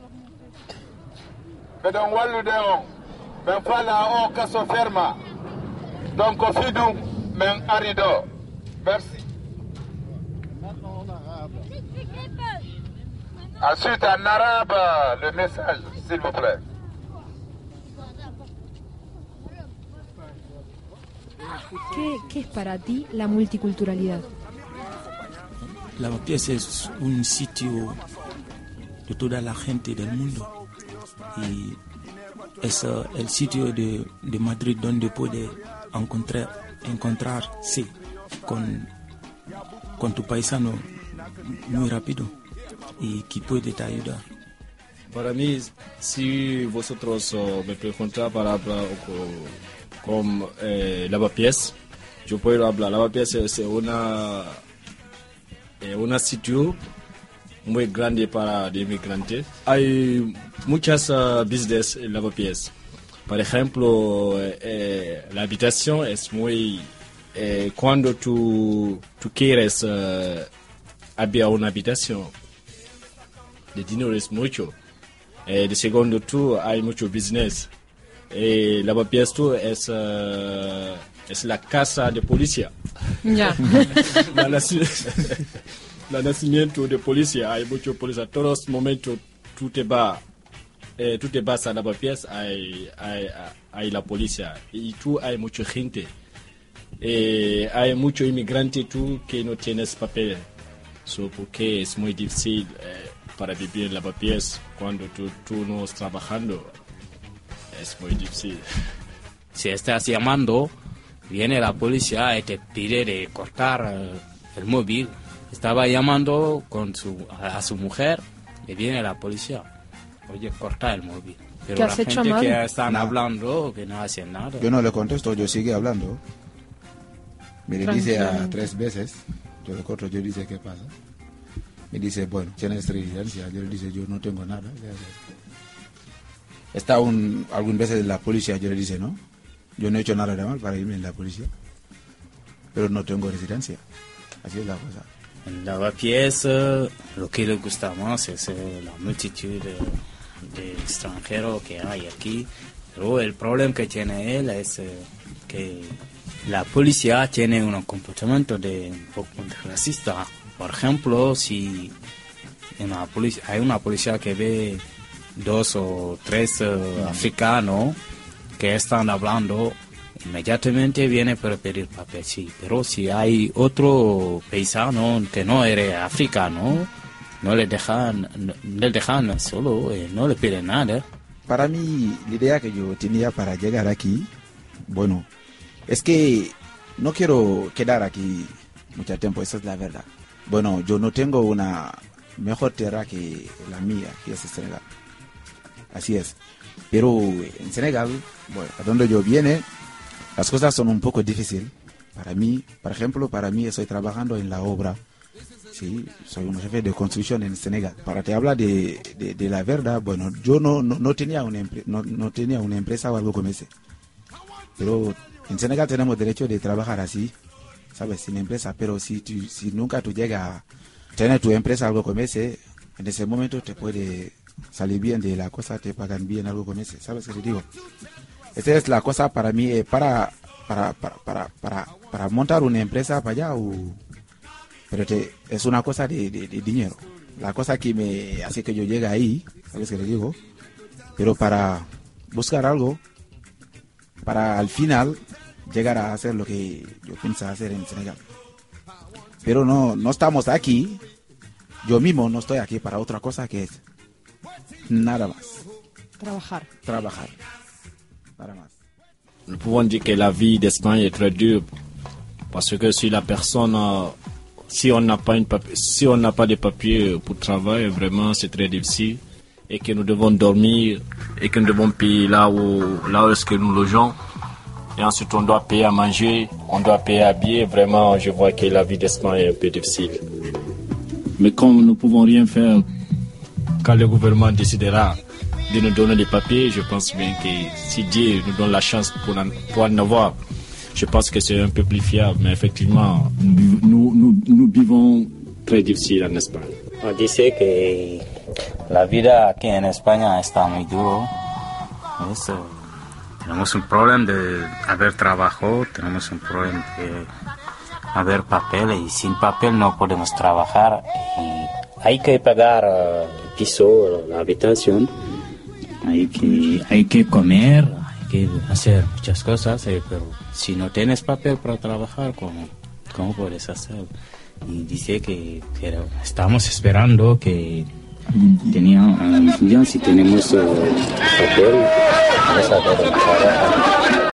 Ben wallude on. Ben fala o kaso ferma. Donc fidum men arido. Merci. Ensuite en arabe le message, s'il vous plaît. ¿Qué es para ti la multiculturalidad? Lavapiés es un sitio de toda la gente del mundo y es el sitio de Madrid donde puede encontrarse con tu paisano muy rápido y que puede te ayudar. Para mí, si vosotros me preguntan para hablar con Lavapiés, yo puedo hablar. Lavapiés es una sitio muy grande para los inmigrantes. Hay muchas business en Lavapiés. Por ejemplo, la habitación es muy... cuando tú quieres abrir una habitación, el dinero es mucho. De segundo, hay mucho business. Lavapiés es la casa de policía. Ya. El nacimiento de policía, hay mucho policía. Todos los momentos tú te vas a Lavapiés, hay la policía. Y tú hay mucha gente. Hay muchos inmigrantes que no tienes papel. Porque es muy difícil para vivir en Lavapiés cuando tú no estás trabajando. Es muy difícil. Si estás llamando, viene la policía y te pide de cortar el móvil. Estaba llamando a su mujer y viene la policía. Oye, corta el móvil. Pero la gente que están hablando, que no hacen nada. Yo no le contesto, yo sigue hablando. Me le dice a 3 veces, yo le corto, yo dice, ¿qué pasa? Me dice, bueno, tienes residencia. Yo le dice, yo no tengo nada. Está algún veces la policía, yo le dice, no, yo no he hecho nada de mal para irme en la policía, pero no tengo residencia. Así es la cosa. En Lavapiés, lo que le gusta más es la multitud de extranjeros que hay aquí. Pero el problema que tiene él es que la policía tiene un comportamiento un poco racista. Por ejemplo, si hay una policía que ve 2 o 3 africanos que están hablando, inmediatamente viene para pedir papel, sí. Pero si hay otro paisano que no es africano, no le dejan solo, no le piden nada. Para mí, la idea que yo tenía para llegar aquí, bueno, es que no quiero quedar aquí mucho tiempo, esa es la verdad. Bueno, yo no tengo una mejor tierra que la mía, que es Senegal. Así es. Pero en Senegal, bueno, a donde yo viene, las cosas son un poco difíciles. Para mí, por ejemplo, estoy trabajando en la obra. Sí, soy un jefe de construcción en Senegal. Para te hablar de la verdad, bueno, yo no tenía una empresa o algo como ese. Pero en Senegal tenemos derecho de trabajar así, ¿sabes? Sin empresa. Pero si nunca tú llegas a tener tu empresa algo como ese, en ese momento te puede salir bien de la cosa, te pagan bien algo como ese. ¿Sabes qué te digo? Esta es la cosa para mí, para montar una empresa para allá, pero es una cosa de dinero. La cosa que me hace que yo llegue ahí, ¿sabes qué te digo? Pero para buscar algo, para al final llegar a hacer lo que yo pienso hacer en Senegal. Pero no estamos aquí, yo mismo no estoy aquí para otra cosa que es nada más. Trabajar. Nada más. Nous pouvons dire que la vie d'Espagne est très dure parce que si la personne, si on n'a pas de papier pour travailler, vraiment c'est très difficile et que nous devons dormir et que nous devons payer là où est-ce que nous logeons et ensuite on doit payer à manger, on doit payer à habiller. Vraiment, je vois que la vie d'Espagne est un peu difficile. Mais comme nous ne pouvons rien faire quand le gouvernement décidera de nous donner des papiers, je pense bien que si Dieu nous donne la chance pour en avoir, je pense que c'est un peu plus fiable. Mais effectivement, nous vivons très difficile en Espagne. On dice que la vida aquí en España está muy duro. Tenemos un problema de haber trabajo, tenemos un problema de haber papel y sin papel no podemos trabajar. Y hay que pagar el piso, la habitación. Hay que comer, hay que hacer muchas cosas, pero si no tienes papel para trabajar, ¿cómo puedes hacer? y dice que estamos esperando que tenía ya si tenemos papel vamos a ver